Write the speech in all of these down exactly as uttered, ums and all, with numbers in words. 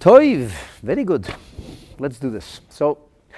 Toiv, very good. Let's do this. So,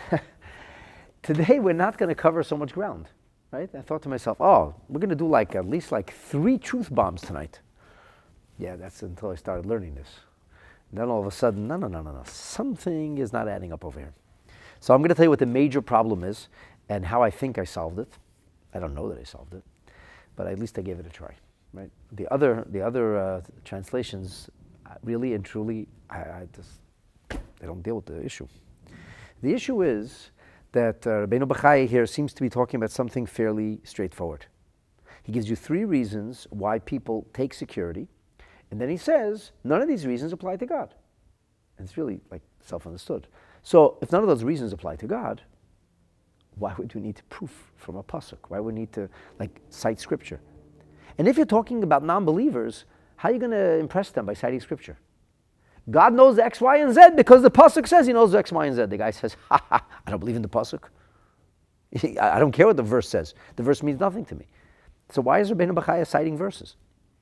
today we're not going to cover so much ground, right? I thought to myself, oh, we're going to do like at least like three truth bombs tonight. Yeah, that's until I started learning this. And then all of a sudden, no, no, no, no, no. Something is not adding up over here. So I'm going to tell you what the major problem is and how I think I solved it. I don't know that I solved it, but at least I gave it a try, right? The other, the other uh, translations, really and truly, I, I just, they don't deal with the issue. The issue is that uh, Rabbeinu Bachai here seems to be talking about something fairly straightforward. He gives you three reasons why people take security, and then he says, none of these reasons apply to God. And it's really like self-understood. So if none of those reasons apply to God, why would you need proof from a pasuk? Why would we need to like cite scripture? And if you're talking about non-believers, how are you going to impress them by citing scripture? God knows X, Y, and Z because the pasuk says he knows X, Y, and Z. The guy says, ha ha, I don't believe in the pasuk. I don't care what the verse says. The verse means nothing to me. So why is Rabbeinu Bachaya citing verses?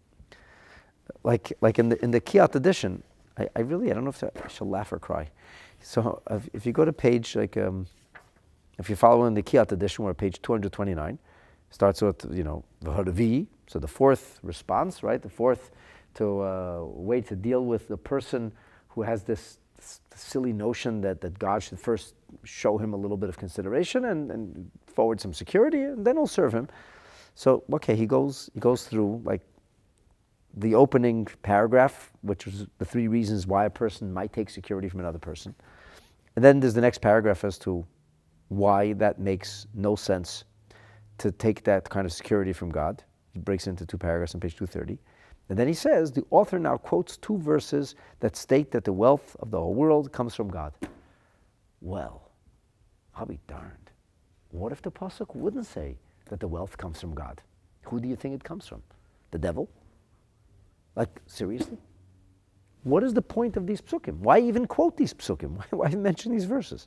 Like, like in the in the Kiat edition, I, I really, I don't know if I shall laugh or cry. So if, if you go to page, like, um, if you follow in the Kiat edition, we're at page two hundred twenty-nine, starts with, you know, V'haravi, so the fourth response, right? The fourth to uh, way to deal with the person who has this, this silly notion that, that God should first show him a little bit of consideration and, and forward some security, and then he'll serve him. So, okay, he goes, he goes through, like, the opening paragraph, which is the three reasons why a person might take security from another person. And then there's the next paragraph as to why that makes no sense to take that kind of security from God. He breaks into two paragraphs on page two thirty. And then he says, the author now quotes two verses that state that the wealth of the whole world comes from God. Well, I'll be darned. What if the pasuk wouldn't say that the wealth comes from God? Who do you think it comes from? The devil? Like, seriously? What is the point of these psukim? Why even quote these psukim? Why, why mention these verses?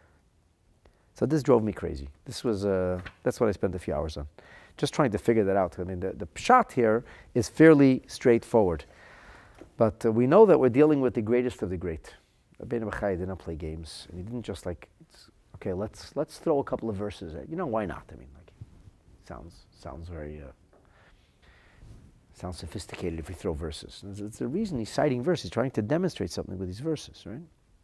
So this drove me crazy. This was, uh, that's what I spent a few hours on. Just trying to figure that out. I mean, the, the pshat here is fairly straightforward. But uh, we know that we're dealing with the greatest of the great. Rabbeinu Bachai did not play games. And he didn't just like, okay, let's let's throw a couple of verses at, you know, why not? I mean, like, sounds sounds very, uh, sounds sophisticated if we throw verses. It's, it's the reason he's citing verses. He's trying to demonstrate something with these verses, right?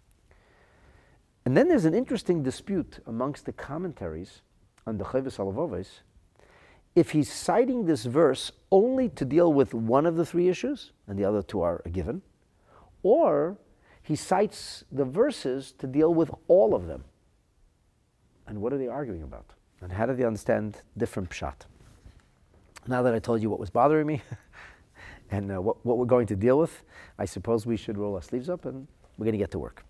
And then there's an interesting dispute amongst the commentaries on the Chovos HaLevavos. If he's citing this verse only to deal with one of the three issues, and the other two are a given, or he cites the verses to deal with all of them. And what are they arguing about? And how do they understand different pshat? Now that I told you what was bothering me and uh, what, what we're going to deal with, I suppose we should roll our sleeves up and we're going to get to work.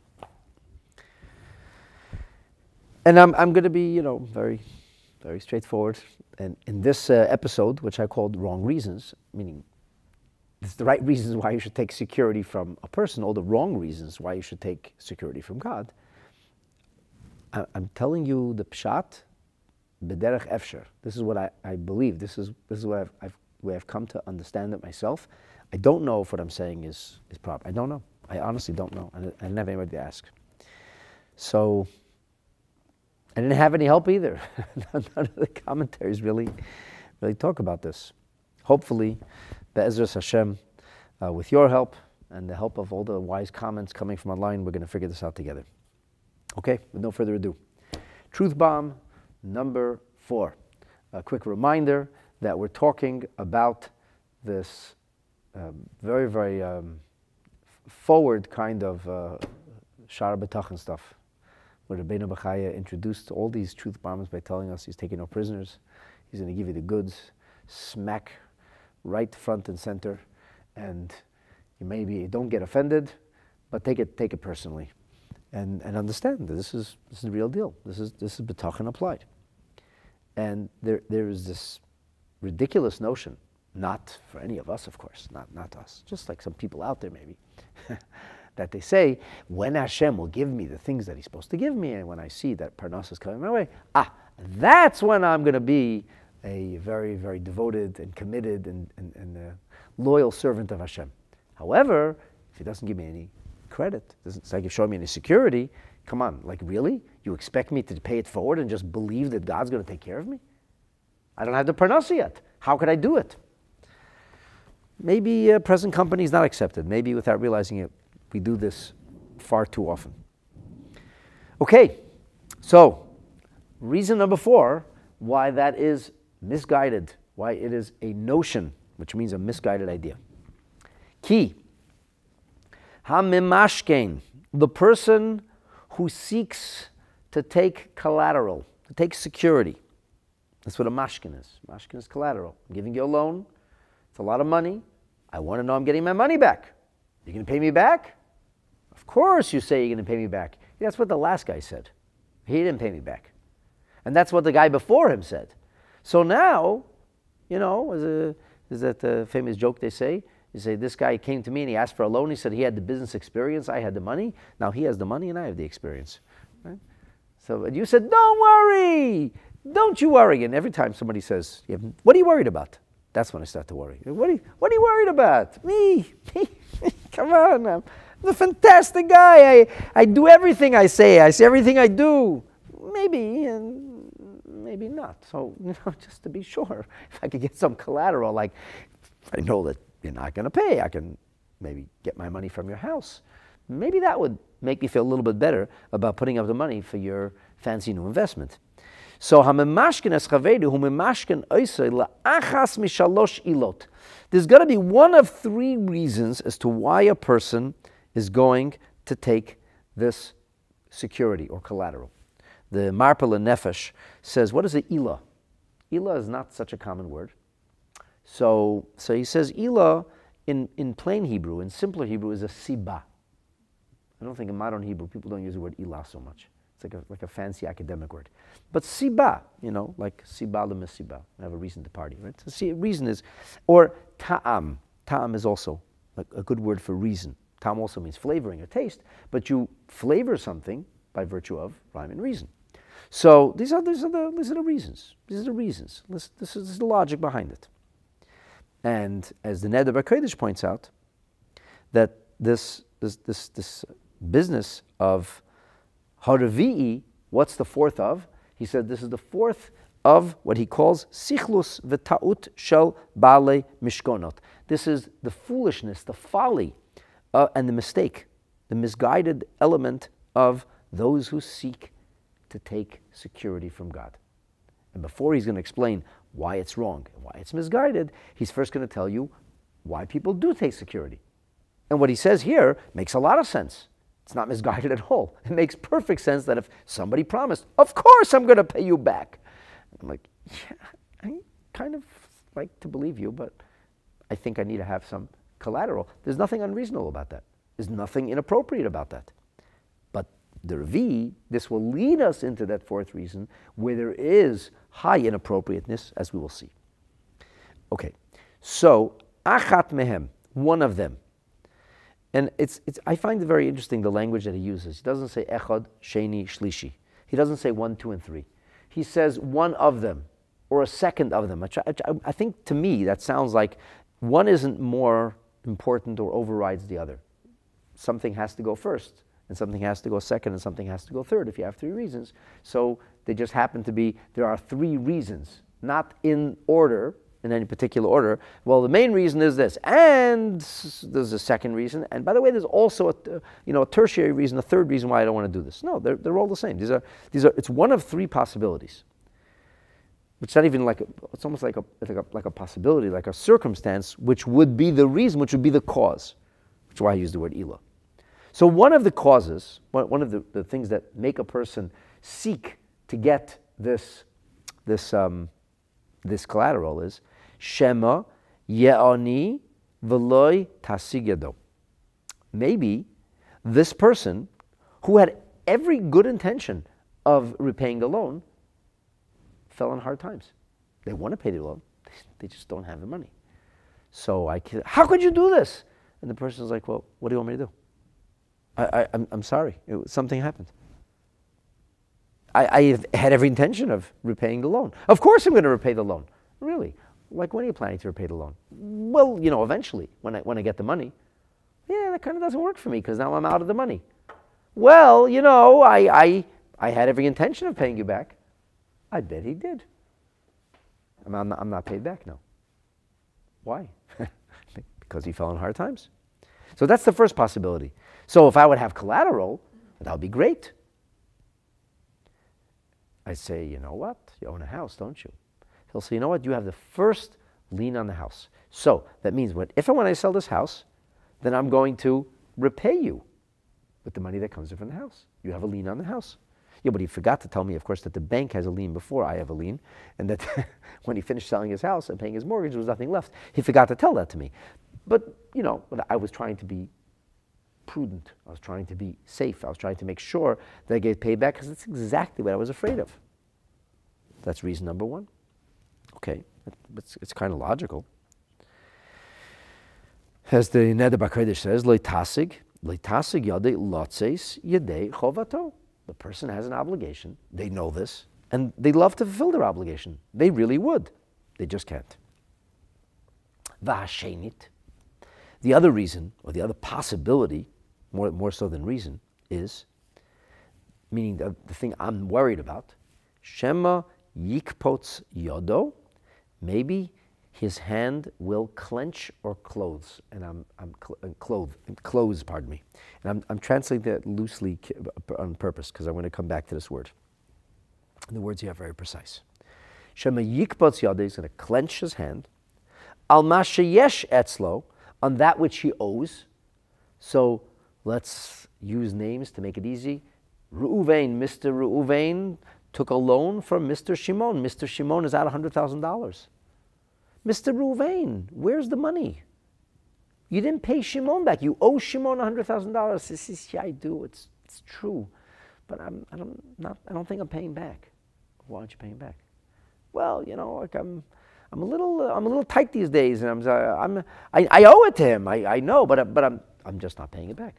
And I'm, I'm going to be, you know, very, very straightforward. And in this uh, episode, which I called Wrong Reasons, meaning it's the right reasons why you should take security from a person, or the wrong reasons why you should take security from God, I, I'm telling you the pshat, b'derech efsher. This is what I, I believe. This is this is what I've, I've, where I've come to understand it myself. I don't know if what I'm saying is, is proper. I don't know. I honestly don't know. I, I didn't have anybody to ask. So I didn't have any help either. None of the commentaries really, really talk about this. Hopefully, Be'ezras Hashem, uh, with your help and the help of all the wise comments coming from online, we're going to figure this out together. Okay, with no further ado. Truth bomb number four. A quick reminder that we're talking about this um, very, very um, forward kind of uh, Shara B'tachon stuff, where Rabbeinu Bachaya introduced all these truth bombs by telling us he's taking no prisoners, he's going to give you the goods, smack, right front and center, and you maybe don't get offended, but take it take it personally, and and understand that this is this is the real deal. This is this is B'tachon applied, and there there is this ridiculous notion, not for any of us, of course, not not us, just like some people out there maybe. That they say, when Hashem will give me the things that He's supposed to give me, and when I see that Parnas is coming my way, ah, that's when I'm going to be a very, very devoted and committed and, and, and uh, loyal servant of Hashem. However, if He doesn't give me any credit. It's like you're showing me any security. Come on, like really? You expect me to pay it forward and just believe that God's going to take care of me? I don't have the parnasa yet. How could I do it? Maybe uh, present company is not accepted. Maybe without realizing it, we do this far too often. Okay, so reason number four why that is misguided, why it is a notion, which means a misguided idea. Key. Ha-mimashkein, the person who seeks to take collateral, to take security. That's what a mashkin is. Mashkin is collateral. I'm giving you a loan. It's a lot of money. I want to know I'm getting my money back. You're going to pay me back? Of course you say you're going to pay me back. That's what the last guy said. He didn't pay me back. And that's what the guy before him said. So now, you know, is, a, is that the famous joke they say? You say, this guy came to me and he asked for a loan. He said he had the business experience. I had the money. Now he has the money and I have the experience. Right? So and you said, don't worry. Don't you worry. And every time somebody says, what are you worried about? That's when I start to worry. What are you, what are you worried about? Me? Me? Come on. I'm a fantastic guy. I, I do everything I say. I say everything I do. Maybe and maybe not. So, you know, just to be sure, if I could get some collateral, like I know that you're not going to pay, I can maybe get my money from your house. Maybe that would make me feel a little bit better about putting up the money for your fancy new investment. So, there's got to be one of three reasons as to why a person is going to take this security or collateral. The Marpel Nefesh says, what is an ilah? Ilah is not such a common word. So, so he says ilah in, in plain Hebrew, in simpler Hebrew, is a siba. I don't think in modern Hebrew people don't use the word ilah so much. It's like a, like a fancy academic word. But siba, you know, like siba le mesiba. I have a reason to party, right? So see, reason is, or ta'am. Ta'am is also a, a good word for reason. Ta'am also means flavoring or taste, but you flavor something by virtue of rhyme and reason. So these are, these are, the, these are the reasons. These are the reasons. This, this, is, this is the logic behind it. And as the Neder BaKodesh points out, that this, this, this, this business of Haravi'i, what's the fourth of? He said this is the fourth of what he calls Sichlus v'ta'ut shel ba'alei mishkonot. This is the foolishness, the folly, uh, and the mistake, the misguided element of those who seek to take security from God. And before he's going to explain why it's wrong and why it's misguided, he's first going to tell you why people do take security. And what he says here makes a lot of sense. It's not misguided at all. It makes perfect sense that if somebody promised, of course I'm going to pay you back. I'm like, yeah, I kind of like to believe you, but I think I need to have some collateral. There's nothing unreasonable about that. There's nothing inappropriate about that. But the Revi, this will lead us into that fourth reason where there is high inappropriateness, as we will see. Okay, so achat mehem, one of them. And it's, it's, I find it very interesting, the language that he uses. He doesn't say echad, sheni, shlishi. He doesn't say one, two, and three. He says one of them, or a second of them. I, try, I, I think to me that sounds like one isn't more important or overrides the other. Something has to go first, and something has to go second, and something has to go third if you have three reasons. So they just happen to be, there are three reasons, not in order, in any particular order. Well, the main reason is this, and there's a second reason, and by the way, there's also a, you know, a tertiary reason, a third reason why I don't want to do this. No, they're, they're all the same. These are, these are, it's one of three possibilities. It's not even like, a, it's almost like a, like a, like a possibility, like a circumstance, which would be the reason, which would be the cause, which is why I use the word ilah. So one of the causes, one of the, the things that make a person seek to get this, this, um, this collateral is, Shema ye'ani v'loy tasig yado. Maybe this person, who had every good intention of repaying the loan, fell on hard times. They want to pay the loan, they just don't have the money. So I, how could you do this? And the person's like, well, what do you want me to do? I, I, I'm, I'm sorry, it, something happened. I, I had every intention of repaying the loan. Of course I'm going to repay the loan. Really? Like, when are you planning to repay the loan? Well, you know, eventually, when I, when I get the money. Yeah, that kind of doesn't work for me because now I'm out of the money. Well, you know, I, I, I had every intention of paying you back. I bet he did. I'm, I'm, not, I'm not paid back now. Why? Because he fell in hard times. So that's the first possibility. So if I would have collateral, that would be great. I say, you know what? You own a house, don't you? He'll say, you know what? You have the first lien on the house. So that means what, if and when I sell this house, then I'm going to repay you with the money that comes in from the house. You have a lien on the house. Yeah, but he forgot to tell me, of course, that the bank has a lien before I have a lien, and that when he finished selling his house and paying his mortgage, there was nothing left. He forgot to tell that to me. But, you know, I was trying to be prudent. I was trying to be safe. I was trying to make sure that I get paid back because that's exactly what I was afraid of. That's reason number one. Okay, it's, it's kind of logical. As the Neder BaKodesh says, Leitasig, Leitasig yadei lotzeis yadei chovato. The person has an obligation. They know this, and they love to fulfill their obligation. They really would. They just can't. V'hashenit. The other reason, or the other possibility, more, more so than reason, is, meaning the, the thing I'm worried about, Shema yikpots yodo, maybe his hand will clench or close, and I'm, I'm cl- uh, clothe, close, pardon me. And I'm, I'm translating that loosely on purpose, because I want to come back to this word. And the words here are very precise. Shema yikpots yodo, he's going to clench his hand, al mashayesh etzlo, on that which he owes. So let's use names to make it easy. Reuven, Mister Reuven took a loan from Mister Shimon. Mister Shimon is out one hundred thousand dollars. Mister Reuven, where's the money? You didn't pay Shimon back. You owe Shimon one hundred thousand dollars. He says, yeah, I do. It's, it's true. But I'm, I, don't, not, I don't think I'm paying back. Why aren't you paying back? Well, you know, like I'm... I'm a little, uh, I'm a little tight these days, and I'm, uh, I'm, I, I owe it to him. I, I know, but, uh, but I'm, I'm just not paying it back.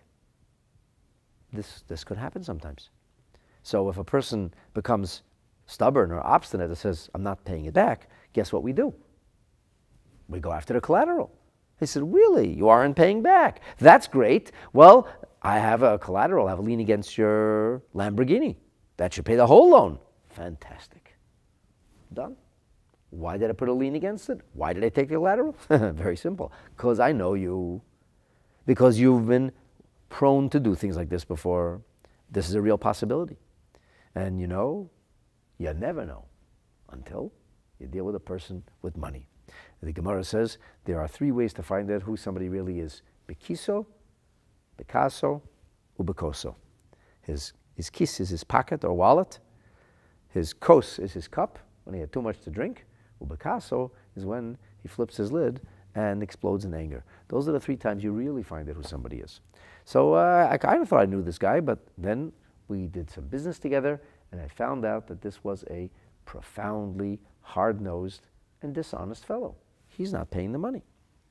This, this could happen sometimes. So if a person becomes stubborn or obstinate and says, "I'm not paying it back," guess what we do? We go after the collateral. They said, "Really, you aren't paying back? That's great. Well, I have a collateral. I have a lien against your Lamborghini. That should pay the whole loan." Fantastic. Done. Why did I put a lien against it? Why did I take the collateral? Very simple. Because I know you. Because you've been prone to do things like this before. This is a real possibility. And you know, you never know until you deal with a person with money. And the Gemara says there are three ways to find out who somebody really is. Bekiso, bekaso, ubekoso. His, his kis is his pocket or wallet. His kos is his cup when he had too much to drink. Ubekaso is when he flips his lid and explodes in anger. Those are the three times you really find out who somebody is. So uh, I kind of thought I knew this guy, but then we did some business together, and I found out that this was a profoundly hard-nosed and dishonest fellow. He's not paying the money.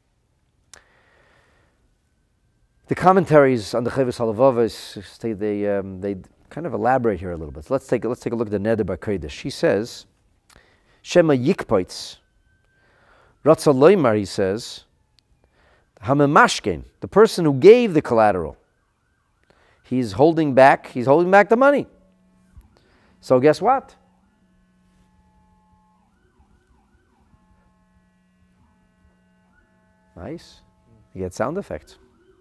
The commentaries on the Chovos HaLevavos, they, um, they kind of elaborate here a little bit. So let's take, let's take a look at the Neder BaKodesh. She says, Shema yikpoitz. Ratza loymar, he says, hamemashken, the person who gave the collateral, he's holding back, he's holding back the money. So guess what? Nice. You get sound effects.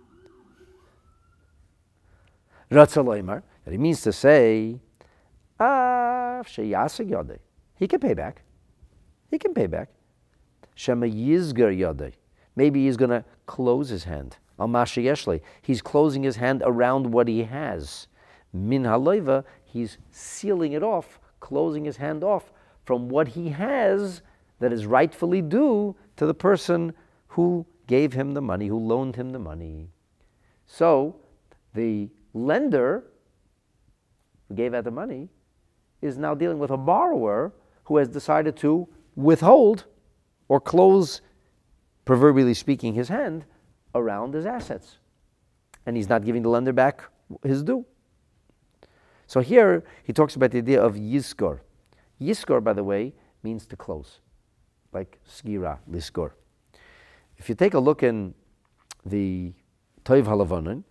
Ratza loymar, that he means to say, ah, sheyaseg yodei. He can pay back. He can pay back. Shema yizgar yodei. Maybe he's going to close his hand. Al mashayeshli. He's closing his hand around what he has. Min halayva. He's sealing it off, closing his hand off from what he has that is rightfully due to the person who gave him the money, who loaned him the money. So the lender who gave out the money is now dealing with a borrower who has decided to withhold or close, proverbially speaking, his hand around his assets. And he's not giving the lender back his due. So here he talks about the idea of yizkor. Yizkor, by the way, means to close, like skira, liskor. If you take a look in the Toiv halavonin,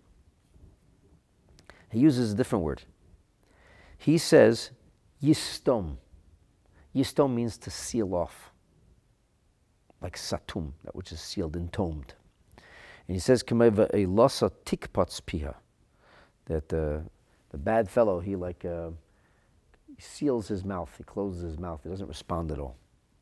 he uses a different word. He says, yistom. Yistom means to seal off, like satum, that which is sealed, entombed. And he says, Kameva a losa tikpats piha, that uh, the bad fellow, he like uh, he seals his mouth, he closes his mouth, he doesn't respond at all.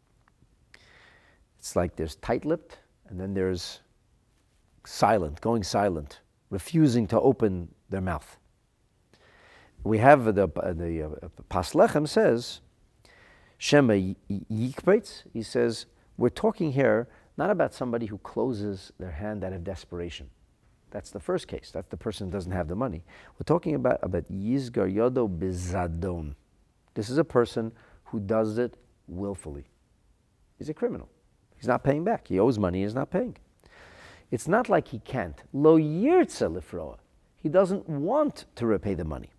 It's like there's tight-lipped, and then there's silent, going silent, refusing to open their mouth. We have the the uh, Pas Lechem says, Shema yikbeitz. He says we're talking here not about somebody who closes their hand out of desperation. That's the first case. That's the person who doesn't have the money. We're talking about about yizgar yodo bizadon. This is a person who does it willfully. He's a criminal. He's not paying back. He owes money. He's not paying. It's not like he can't. Lo yirtza lifroa. He doesn't want to repay the money.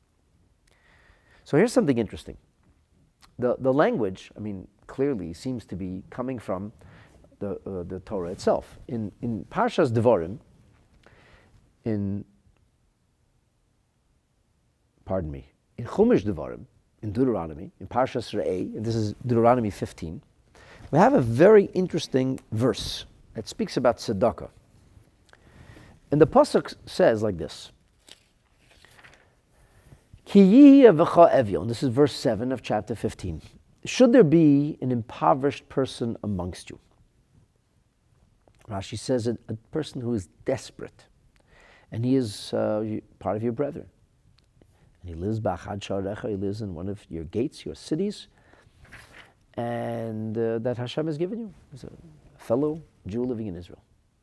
So here's something interesting. The the language, I mean, clearly seems to be coming from the uh, the Torah itself. In in Parshas Devarim, in pardon me, in Chumash Devarim, in Deuteronomy, in Parshas Re'eh, and this is Deuteronomy fifteen, we have a very interesting verse that speaks about tzedakah. And the pasuk says like this. Ki yihi avecha evyon. This is verse seven of chapter fifteen. Should there be an impoverished person amongst you? Rashi says a, a person who is desperate, and he is uh, part of your brethren. And he lives b'achad sharecha, he lives in one of your gates, your cities, and uh, that Hashem has given you. He's a fellow Jew living in Israel.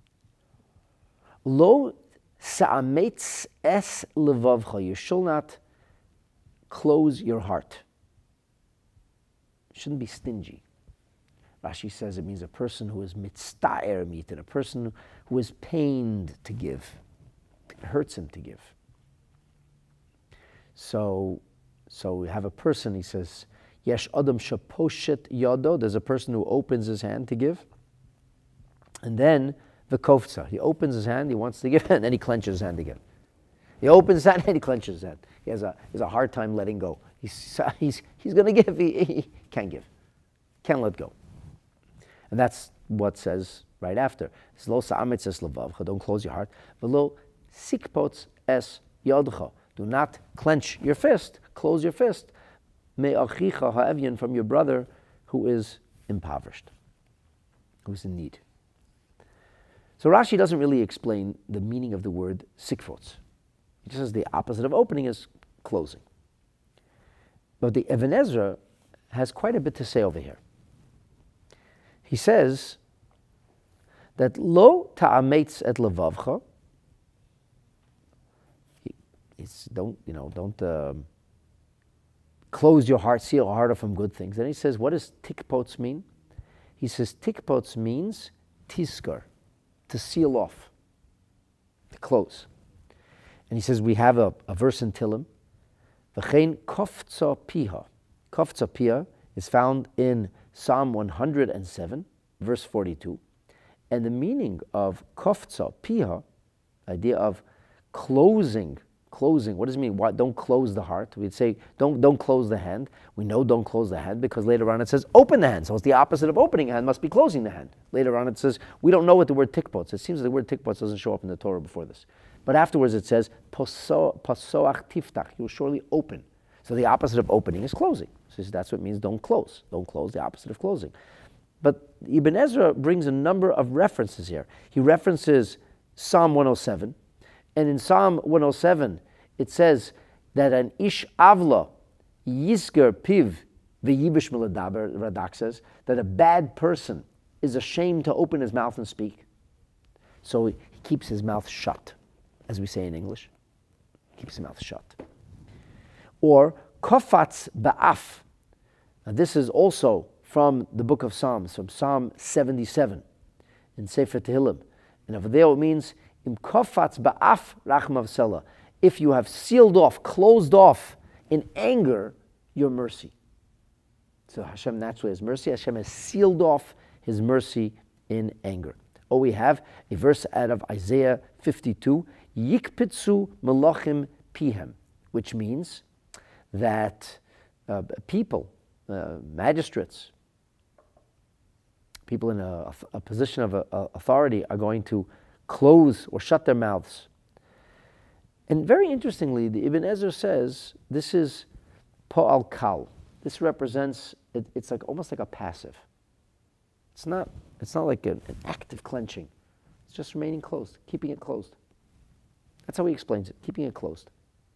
Lo sa'ametz es levavcha. You shall not close your heart. You shouldn't be stingy. Rashi says it means a person who is mitzta'er mitin, a person who is pained to give. It hurts him to give. So, so we have a person, he says, yesh adam shaposhet yado, there's a person who opens his hand to give. And then the kofza, he opens his hand, he wants to give, and then he clenches his hand again. He opens his hand and he clenches his hand. He has a, he has a hard time letting go. He's, he's, he's going to give, he, he can't give. Can't let go. And that's what says right after. Lo sa'ametz es levavcha, don't close your heart. V'lo sikpots es yodcha, do not clench your fist, close your fist. Me'achicha ha'evyan, from your brother who is impoverished, who is in need. So Rashi doesn't really explain the meaning of the word sikpots. He just says the opposite of opening is closing. But the Even Ezra has quite a bit to say over here. He says that lo ta'ametz et levavcha. It's don't you know don't um, close your heart, seal your heart from good things. And he says, what does tikpots mean? He says tikpots means tiskar, to seal off, to close. And he says we have a, a verse in Tillim, v'chein kofza piha. Kofza piha is found in Psalm one hundred seven, verse forty-two. And the meaning of kofza piha, idea of closing, closing, what does it mean? Why, don't close the heart. We'd say don't, don't close the hand. We know don't close the hand because later on it says open the hand. So it's the opposite of opening a hand, must be closing the hand. Later on it says, we don't know what the word tikpots. It seems that the word tikpots doesn't show up in the Torah before this. But afterwards it says, pasoach tiftach, you will surely open. So the opposite of opening is closing. So that's what it means, don't close. Don't close, the opposite of closing. But Ibn Ezra brings a number of references here. He references Psalm one oh seven. And in Psalm one oh seven, it says that an ish avla yisger piv v'yibish meladaber, Radak says, that a bad person is ashamed to open his mouth and speak. So he keeps his mouth shut, as we say in English. Keeps his mouth shut. Or kofatz ba'af. Now this is also from the book of Psalms, from Psalm seventy-seven in Sefer Tehillim. And over there it means, im kofatz ba'af rachmav sela. If you have sealed off, closed off in anger, your mercy. So Hashem naturally has mercy. Hashem has sealed off his mercy in anger. Oh, we have a verse out of Isaiah fifty-two, Yikpitzu Melachim Pihem, which means that uh, people, uh, magistrates, people in a, a position of a, a authority are going to close or shut their mouths. And very interestingly, the Ibn Ezra says this is Po'al Kal. This represents, it, it's like almost like a passive. It's not, it's not like an, an active clenching. It's just remaining closed, keeping it closed. That's how he explains it, keeping it closed.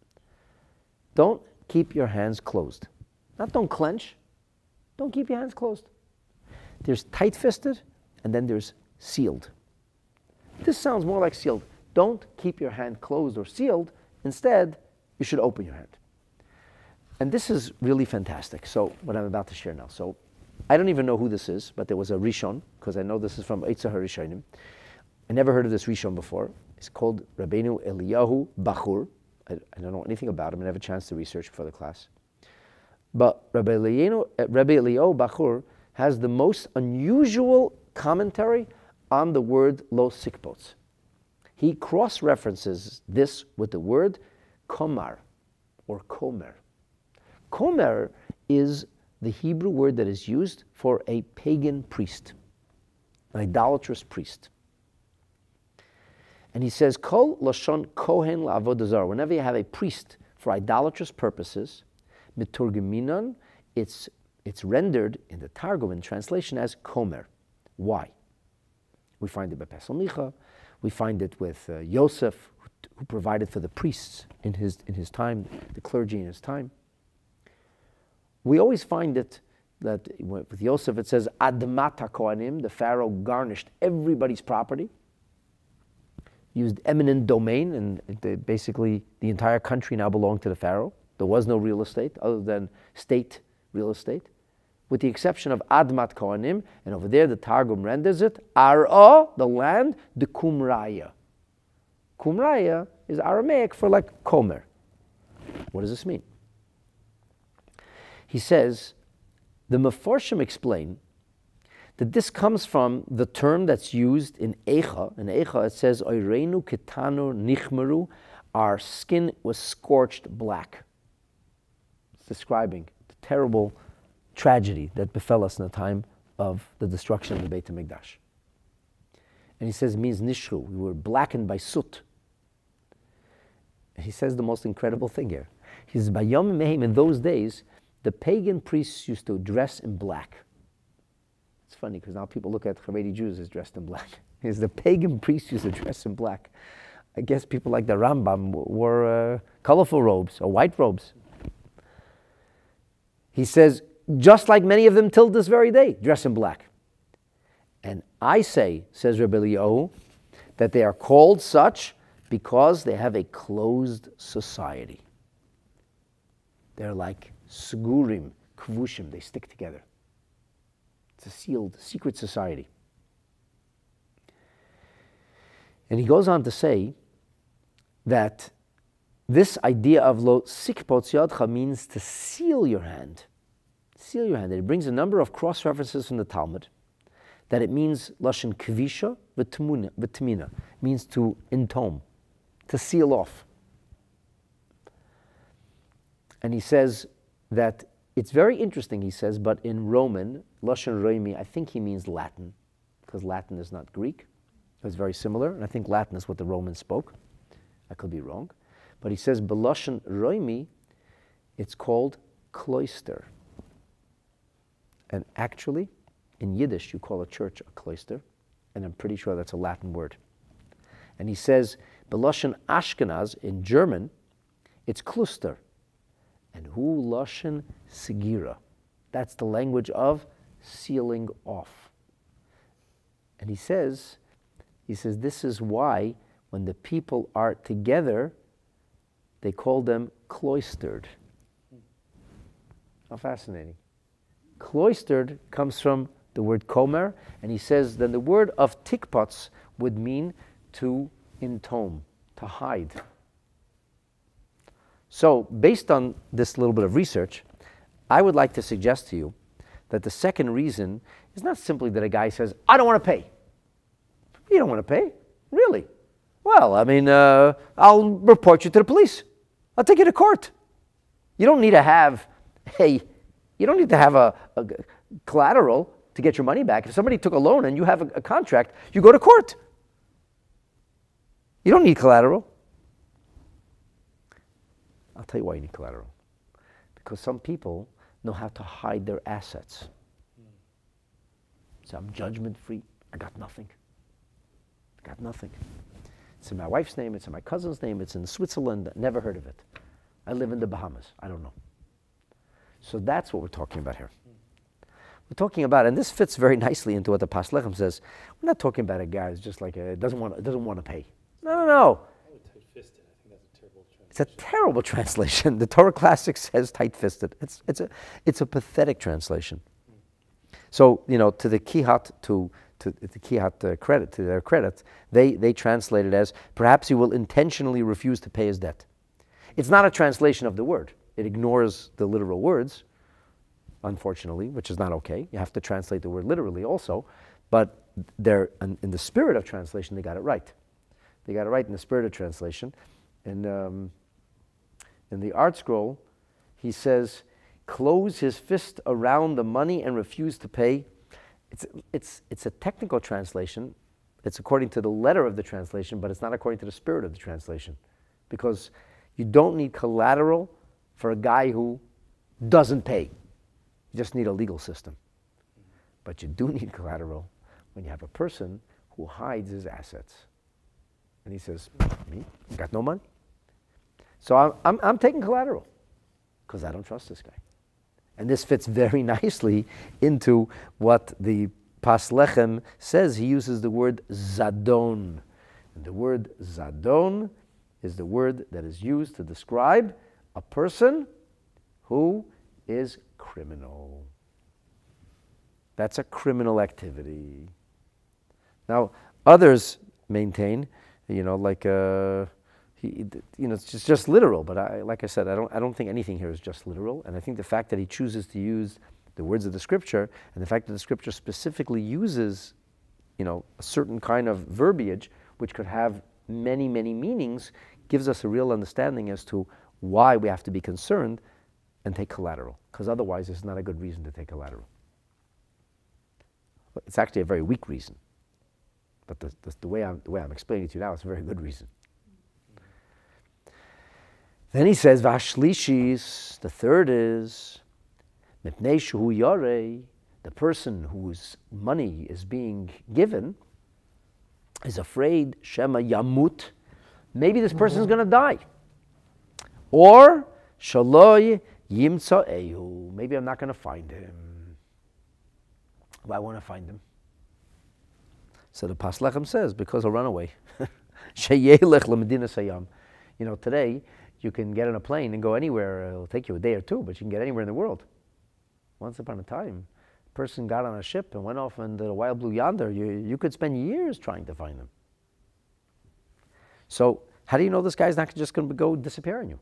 Don't keep your hands closed. Not don't clench. Don't keep your hands closed. There's tight-fisted, and then there's sealed. This sounds more like sealed. Don't keep your hand closed or sealed. Instead, you should open your hand. And this is really fantastic. So, what I'm about to share now. So, I don't even know who this is, but there was a Rishon, because I know this is from Eitzah HaRishonim. I never heard of this Rishon before. It's called Rabbeinu Eliyahu Bachur. I, I don't know anything about him. I didn't have a chance to research before the class. But Rabbi Eliyahu, Rabbi Eliyahu Bachur has the most unusual commentary on the word lo sikpots. He cross-references this with the word komar or komer. Komer is the Hebrew word that is used for a pagan priest, an idolatrous priest. And he says, Kol lashon kohen la'avodah zarah. Whenever you have a priest for idolatrous purposes, miturgeminon, it's it's rendered in the Targum, in translation, as komer. Why? We find it by Pesel Micha. We find it with uh, Yosef, who, who provided for the priests in his in his time, the clergy in his time. We always find it that with Yosef it says Admat HaKohanim, the Pharaoh garnished everybody's property, used eminent domain, and the, basically the entire country now belonged to the Pharaoh. There was no real estate other than state real estate, with the exception of Admat Kohanim, and over there the Targum renders it, Ara, the land, the Kumraya. Kumraya is Aramaic for like Komer. What does this mean? He says, the Meforshim explain that this comes from the term that's used in Eicha. In Eicha it says, Oireinu Ketanu Nichmeru, our skin was scorched black. It's describing the terrible tragedy that befell us in the time of the destruction of the Beit HaMikdash. And he says, means nishru, we were blackened by soot. And he says the most incredible thing here. He says, Bayom Mehim, in those days, the pagan priests used to dress in black. It's funny because now people look at Haredi Jews as dressed in black. He says, the pagan priests used to dress in black. I guess people like the Rambam wore uh, colorful robes or white robes. He says, just like many of them till this very day, dress in black. And I say, says Rabbi Eliyahu, that they are called such because they have a closed society. They're like segurim, kvushim, they stick together. It's a sealed, secret society. And he goes on to say that this idea of lo sikpot yadcha means to seal your hand. Seal your hand. It brings a number of cross-references from the Talmud that it means lashon kvisha v'tmina, means to entome, to seal off. And he says that it's very interesting, he says, but in Roman, lashon roimi, I think he means Latin, because Latin is not Greek. It's very similar, and I think Latin is what the Romans spoke. I could be wrong. But he says, b'lashon roimi, it's called cloister. And actually, in Yiddish, you call a church a cloister, and I'm pretty sure that's a Latin word. And he says, b'lashon Ashkenaz, in German, it's kluster. And hu lashon sigira. That's the language of sealing off. And he says, he says, this is why when the people are together, they call them cloistered. How fascinating. Cloistered comes from the word komer, and he says then the word of tikpots would mean to entome, to hide. So, based on this little bit of research, I would like to suggest to you that the second reason is not simply that a guy says, I don't want to pay. You don't want to pay? Really? Well, I mean, uh, I'll report you to the police. I'll take you to court. You don't need to have a, you don't need to have a, a collateral to get your money back. If somebody took a loan and you have a, a contract, you go to court. You don't need collateral. I'll tell you why you need collateral. Because some people know how to hide their assets. So I'm judgment-free. I got nothing. I got nothing. It's in my wife's name. It's in my cousin's name. It's in Switzerland. Never heard of it. I live in the Bahamas. I don't know. So that's what we're talking about here. We're talking about, and this fits very nicely into what the Pas Lechem says. We're not talking about a guy who's just like a, doesn't want doesn't want to pay. No, no, no. Tight-fisted. I think that's a terrible translation. It's a terrible translation. The Torah Classic says tight-fisted. It's it's a it's a pathetic translation. So you know, to the Kihat to to the Kihat uh, credit to their credit, they they translate it as perhaps he will intentionally refuse to pay his debt. It's not a translation of the word. It ignores the literal words, unfortunately, which is not okay. You have to translate the word literally also, but they're in, in the spirit of translation, they got it right. They got it right in the spirit of translation. And um, in the Art Scroll, he says, close his fist around the money and refuse to pay. It's, it's, it's a technical translation. It's according to the letter of the translation, but it's not according to the spirit of the translation. Because you don't need collateral for a guy who doesn't pay. You just need a legal system. But you do need collateral when you have a person who hides his assets. And he says, me, I got no money. So I'm, I'm, I'm taking collateral because I don't trust this guy. And this fits very nicely into what the Pas Lechem says. He uses the word zadon. And the word zadon is the word that is used to describe a person who is criminal. That's a criminal activity. Now, others maintain, you know, like, uh, he, you know, it's just, just literal. But I, like I said, I don't, I don't think anything here is just literal. And I think the fact that he chooses to use the words of the Scripture, and the fact that the Scripture specifically uses, you know, a certain kind of verbiage, which could have many, many meanings, gives us a real understanding as to why we have to be concerned and take collateral. Because otherwise, it's not a good reason to take collateral. It's actually a very weak reason. But the, the, the, way I'm, the way I'm explaining it to you now, it's a very good reason. Then he says, Vashlishis, the third is, Mipnei shehu yarei, the person whose money is being given is afraid, Shema Yamut, maybe this person is going to die. Or, Shaloi Yimtza Ehu, maybe I'm not going to find him. Why I want to find him? So the Pas Lechem says, because he'll run away. Sheyelech lemedina sayam. You know, today, you can get on a plane and go anywhere. It'll take you a day or two, but you can get anywhere in the world. Once upon a time, a person got on a ship and went off into the wild blue yonder. You, you could spend years trying to find him. So how do you know this guy's not just going to go disappear on you?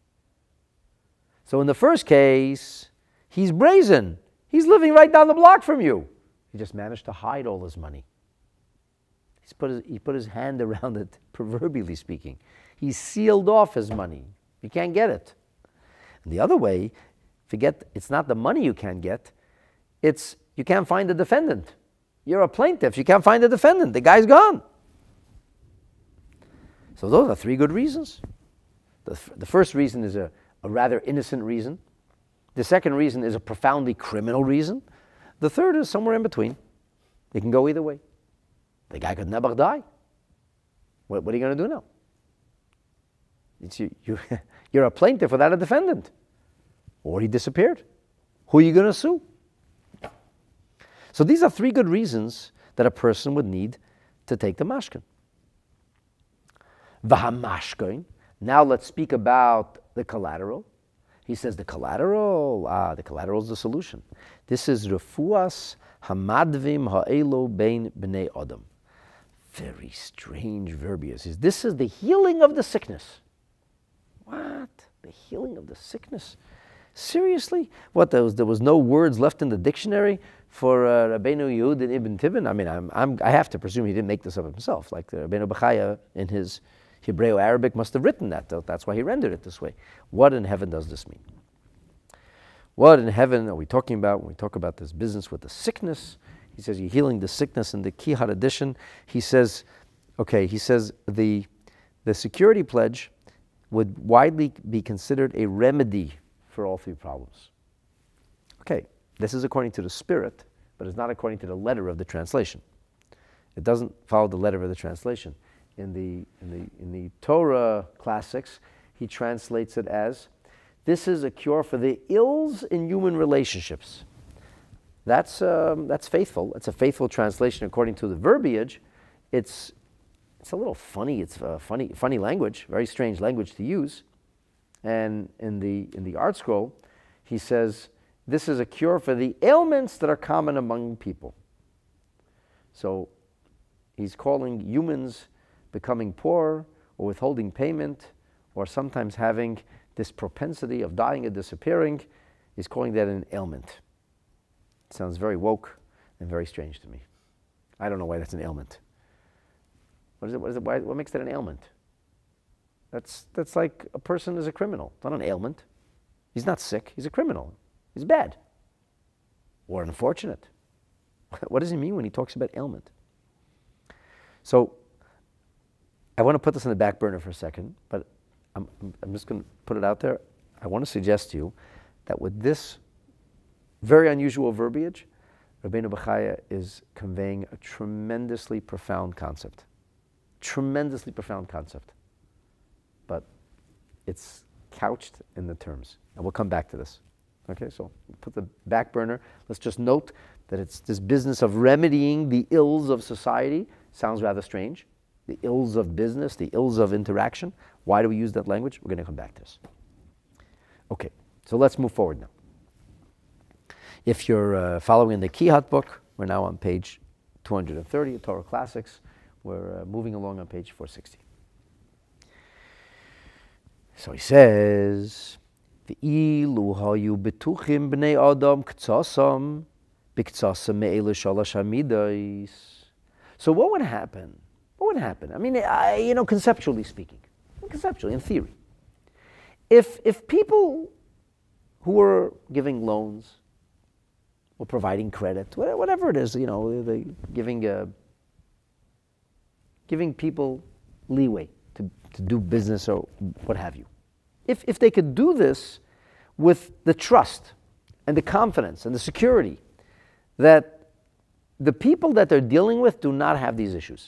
So in the first case, he's brazen. He's living right down the block from you. He just managed to hide all his money. He's put his, he put his hand around it, proverbially speaking. He sealed off his money. You can't get it. And the other way, forget, it's not the money you can't get. It's you can't find the defendant. You're a plaintiff. You can't find the defendant. The guy's gone. So those are three good reasons. The, the first reason is a, a rather innocent reason. The second reason is a profoundly criminal reason. The third is somewhere in between. It can go either way. The guy could never die. What, what are you going to do now? It's you, you, you're a plaintiff without a defendant. Or he disappeared. Who are you going to sue? So these are three good reasons that a person would need to take the mashkin. Vahamashkin. Now let's speak about the collateral. He says the collateral, ah, the collateral is the solution. This is refuas hamadvim ha'elo bein b'nei adam. Very strange verbiage. This is the healing of the sickness. What? The healing of the sickness? Seriously? What, there was, there was no words left in the dictionary for uh, Rabbeinu Yehud Ibn Tibbon? I mean, I'm, I'm, I have to presume he didn't make this up himself. Like the Rabbeinu Bechaya in his Hebreo-Arabic must have written that. That's why he rendered it this way. What in heaven does this mean? What in heaven are we talking about when we talk about this business with the sickness? He says you're healing the sickness in the Kihar edition. He says, okay, he says the, the security pledge would widely be considered a remedy for all three problems. Okay, this is according to the spirit, but it's not according to the letter of the translation. It doesn't follow the letter of the translation. In the, in the, in the Torah classics, he translates it as, this is a cure for the ills in human relationships. That's, um, that's faithful. It's a faithful translation according to the verbiage. It's, it's a little funny. It's a funny, funny language, very strange language to use. And in the, in the Art Scroll, he says, this is a cure for the ailments that are common among people. So he's calling humans becoming poor or withholding payment or sometimes having this propensity of dying or disappearing. He's calling that an ailment. It sounds very woke and very strange to me. I don't know why that's an ailment. What is it? What is it? Why, what makes that an ailment? That's, that's like a person is a criminal. It's not an ailment. He's not sick. He's a criminal. He's bad. Or unfortunate. What does he mean when he talks about ailment? So, I want to put this in the back burner for a second, but I'm, I'm just going to put it out there. I want to suggest to you that with this very unusual verbiage, Rabbeinu Bechaya is conveying a tremendously profound concept. Tremendously profound concept. But it's couched in the terms. And we'll come back to this. Okay, so put the back burner. Let's just note that it's this business of remedying the ills of society. Sounds rather strange. The ills of business, the ills of interaction. Why do we use that language? We're going to come back to this. Okay, so let's move forward now. If you're uh, following the Kihat book, we're now on page two hundred thirty, Torah Classics. We're uh, moving along on page four sixty. So he says, V'ilu hayu betuchim b'nei adam k'tzasam b'k'tzasam me'elu shalash hamidais. So what would happen? What would happen? I mean, I, you know, conceptually speaking, conceptually, in theory, if if people who were giving loans or providing credit, whatever it is, you know, they giving uh, giving people leeway to, to do business or what have you, if if they could do this with the trust and the confidence and the security that the people that they're dealing with do not have these issues.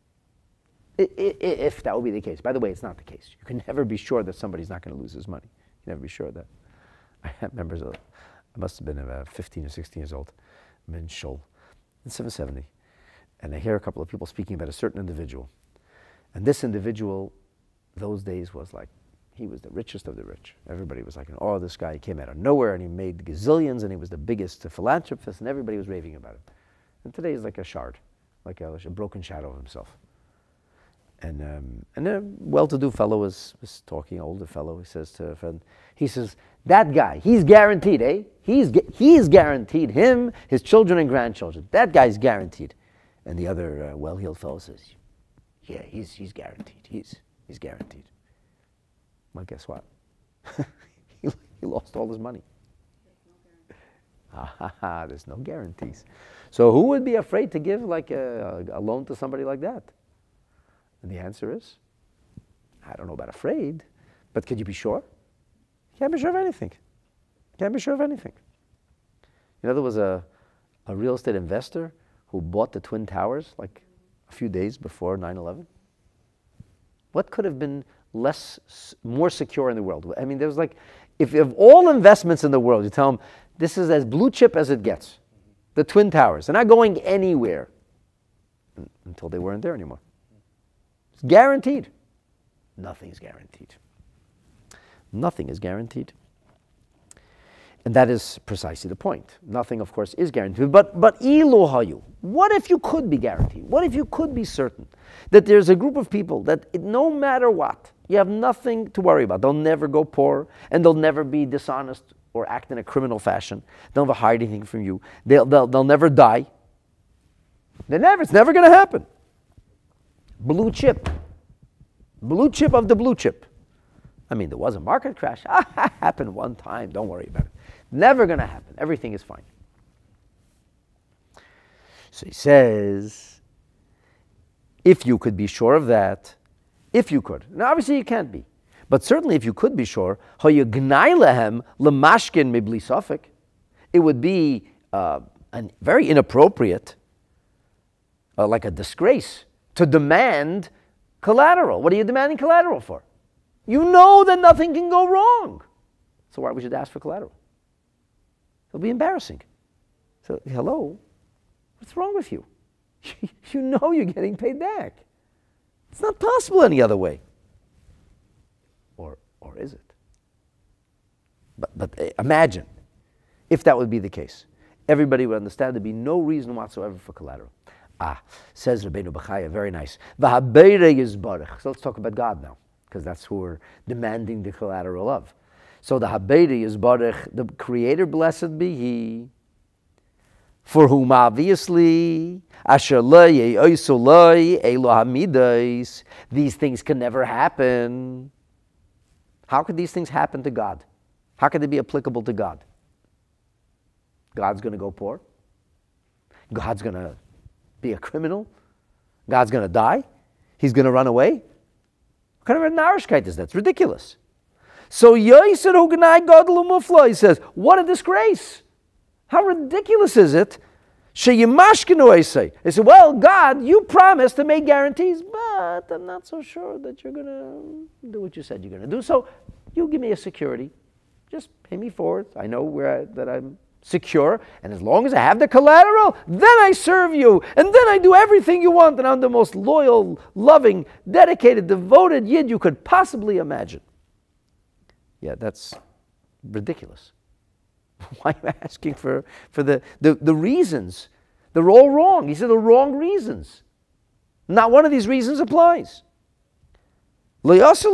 If that would be the case. By the way, it's not the case. You can never be sure that somebody's not going to lose his money. You can never be sure of that. I have members of, I must have been about fifteen or sixteen years old. I'm in Shul, in seven seventy. And I hear a couple of people speaking about a certain individual. And this individual, those days, was like, he was the richest of the rich. Everybody was like, oh, this guy came out of nowhere and he made gazillions and he was the biggest philanthropist and everybody was raving about him. And today he's like a shard, like a, a broken shadow of himself. And um, and a well-to-do fellow was, was talking, older fellow. He says to a friend, he says, that guy, he's guaranteed, eh? He's he's guaranteed. Him, his children and grandchildren. That guy's guaranteed. And the other uh, well-heeled fellow says, yeah, he's he's guaranteed. He's he's guaranteed. Well, guess what? he, he lost all his money. Ah, ha, ha, there's no guarantees. So who would be afraid to give like a, a loan to somebody like that? And the answer is, I don't know about afraid, but could you be sure? You can't be sure of anything. You can't be sure of anything. You know, there was a, a real estate investor who bought the Twin Towers like a few days before nine eleven. What could have been less, more secure in the world? I mean, there was like, if of all investments in the world, you tell them, this is as blue chip as it gets. The Twin Towers. They're not going anywhere until they weren't there anymore. It's guaranteed. Nothing is guaranteed. Nothing is guaranteed. And that is precisely the point. Nothing, of course, is guaranteed. But but ilu hayu. What if you could be guaranteed? What if you could be certain that there's a group of people that it, no matter what, you have nothing to worry about. They'll never go poor and they'll never be dishonest or act in a criminal fashion. They'll never hide anything from you. They'll, they'll, they'll never die. They never, it's never going to happen. Blue chip. Blue chip of the blue chip. I mean, there was a market crash. Ah, happened one time. Don't worry about it. Never going to happen. Everything is fine. So he says, if you could be sure of that, if you could. Now, obviously, you can't be. But certainly, if you could be sure, it would be uh, an very inappropriate, uh, like a disgrace, to demand collateral. What are you demanding collateral for? You know that nothing can go wrong. So why would you ask for collateral? It'll be embarrassing. So, hello? What's wrong with you? You know you're getting paid back. It's not possible any other way. Or, or is it? But, but uh, imagine if that would be the case. Everybody would understand there'd be no reason whatsoever for collateral. Ah, says Rabbeinu Bechaya, very nice. V'habeirei yizbarach. So let's talk about God now, because that's who we're demanding the collateral of. So the Habeirei yizbarach, the Creator, blessed be He, for whom obviously asher lo ye'osu lo elo hamidos, these things can never happen. How could these things happen to God? How could they be applicable to God? God's going to go poor? God's going to be a criminal? God's going to die? He's going to run away? What kind of a narishkeit is that? It's ridiculous. So Yosef Hugnai Gadol Umufla, he says, what a disgrace. How ridiculous is it? Sheyimashkinu, I say. They say, well, God, you promised to make guarantees, but I'm not so sure that you're going to do what you said you're going to do. So you give me a security. Just pay me forward. I know where I, that I'm secure. And as long as I have the collateral, then I serve you. And then I do everything you want. And I'm the most loyal, loving, dedicated, devoted Yid you could possibly imagine. Yeah, that's ridiculous. Why am I asking for, for the, the, the reasons? They're all wrong. These are the wrong reasons. Not one of these reasons applies. So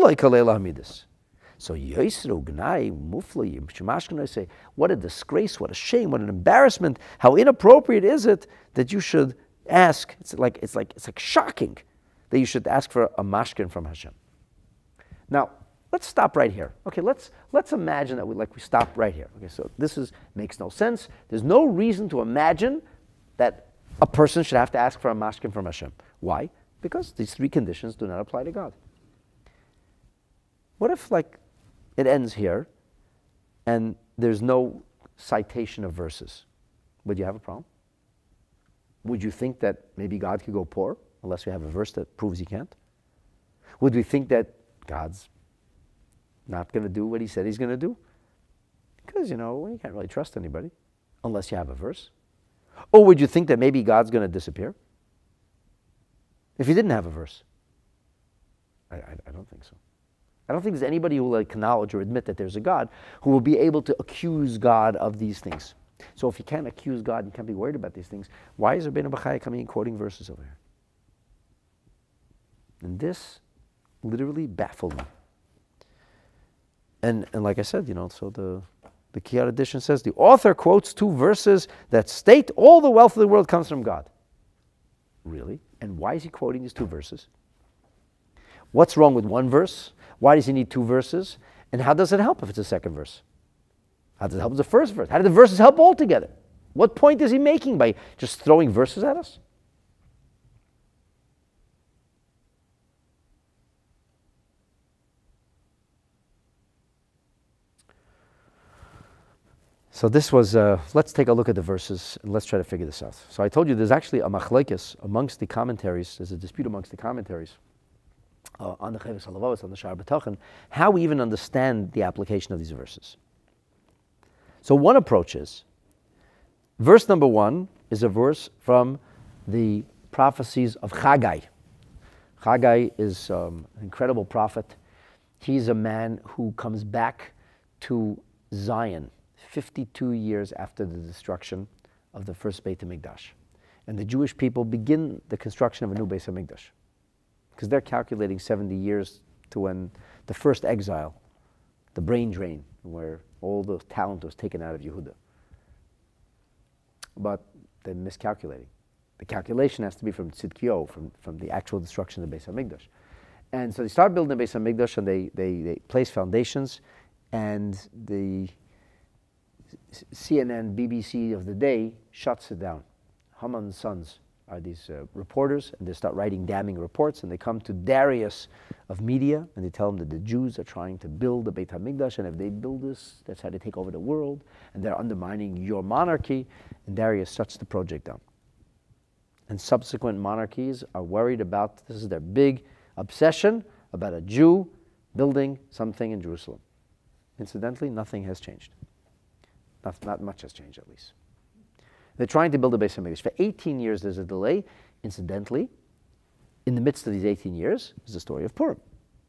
Yisro Gnai Mufli Shemashkin, I say, what a disgrace, what a shame, what an embarrassment. How inappropriate is it that you should ask? It's like it's like it's like shocking that you should ask for a mashkin from Hashem. Now, let's stop right here. Okay, let's let's imagine that we like we stop right here. Okay, so this is makes no sense. There's no reason to imagine that a person should have to ask for a mashkin from Hashem. Why? Because these three conditions do not apply to God. What if like it ends here and there's no citation of verses? Would you have a problem? Would you think that maybe God could go poor unless we have a verse that proves he can't? Would we think that God's not going to do what he said he's going to do? Because, you know, you can't really trust anybody unless you have a verse. Or would you think that maybe God's going to disappear if he didn't have a verse? I, I, I don't think so. I don't think there's anybody who will acknowledge or admit that there's a God who will be able to accuse God of these things. So if you can't accuse God, you can't be worried about these things, why is Rabbeinu Bechaya coming and quoting verses over here? And this literally baffled me. And, and like I said, you know, so the, the Kiyar edition says, the author quotes two verses that state all the wealth of the world comes from God. Really? And why is he quoting these two verses? What's wrong with one verse? Why does he need two verses? And how does it help if it's a second verse? How does it help with the first verse? How do the verses help all together? What point is he making by just throwing verses at us? So this was, uh, let's take a look at the verses and let's try to figure this out. So I told you there's actually a machlekes amongst the commentaries, there's a dispute amongst the commentaries uh, on the Chovos HaLevavos, on the Sha'ar B'Tachon, how we even understand the application of these verses. So one approach is, verse number one is a verse from the prophecies of Haggai. Haggai is um, an incredible prophet. He's a man who comes back to Zion fifty-two years after the destruction of the first Beit HaMikdash. And the Jewish people begin the construction of a new Beit HaMikdash, because they're calculating seventy years to when the first exile, the brain drain, where All the talent was taken out of Yehuda. But they're miscalculating. The calculation has to be from Tzidkio, from, from the actual destruction of the Beis HaMikdash. And so they start building the Beis HaMikdash, and they, they, they place foundations, and the C N N, B B C of the day shuts it down. Haman's sons are these uh, reporters, and they start writing damning reports, and they come to Darius of Media, and they tell him that the Jews are trying to build the Beit HaMikdash, and if they build this, that's how they take over the world, and they're undermining your monarchy, and Darius shuts the project down. And subsequent monarchies are worried about, this is their big obsession, about a Jew building something in Jerusalem. Incidentally, nothing has changed. Not, not much has changed, at least. They're trying to build a Beis HaMikdash. For eighteen years, there's a delay. Incidentally, in the midst of these eighteen years, is the story of Purim.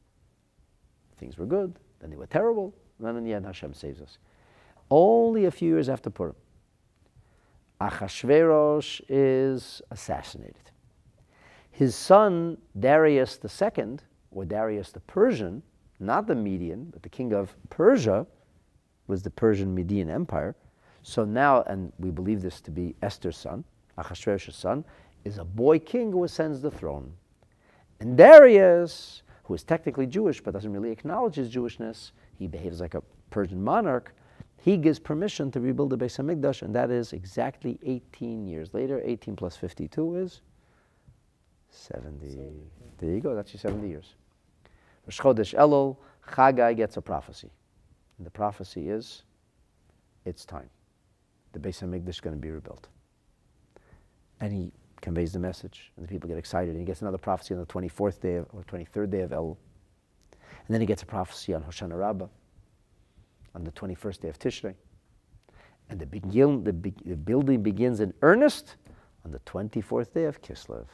Things were good, then they were terrible, and then in the end, Hashem saves us. Only a few years after Purim, Achashverosh is assassinated. His son, Darius the Second, or Darius the Persian, not the Median, but the king of Persia, was the Persian Median Empire. So now, and we believe this to be Esther's son, Achashverosh's son, is a boy king who ascends the throne. And Darius, who is technically Jewish but doesn't really acknowledge his Jewishness, he behaves like a Persian monarch, he gives permission to rebuild the Beis HaMikdash, and that is exactly eighteen years later. eighteen plus fifty-two is seventy. There you go, that's your seventy years. Rosh Chodesh Elul, Chagai gets a prophecy. And the prophecy is, it's time. The Beis HaMikdash is going to be rebuilt. And he conveys the message, and the people get excited, and he gets another prophecy on the twenty-fourth day of, or twenty-third day of Elul. And then he gets a prophecy on Hoshana Rabbah, on the twenty-first day of Tishrei. And the, begin, the, be, the building begins in earnest on the twenty-fourth day of Kislev.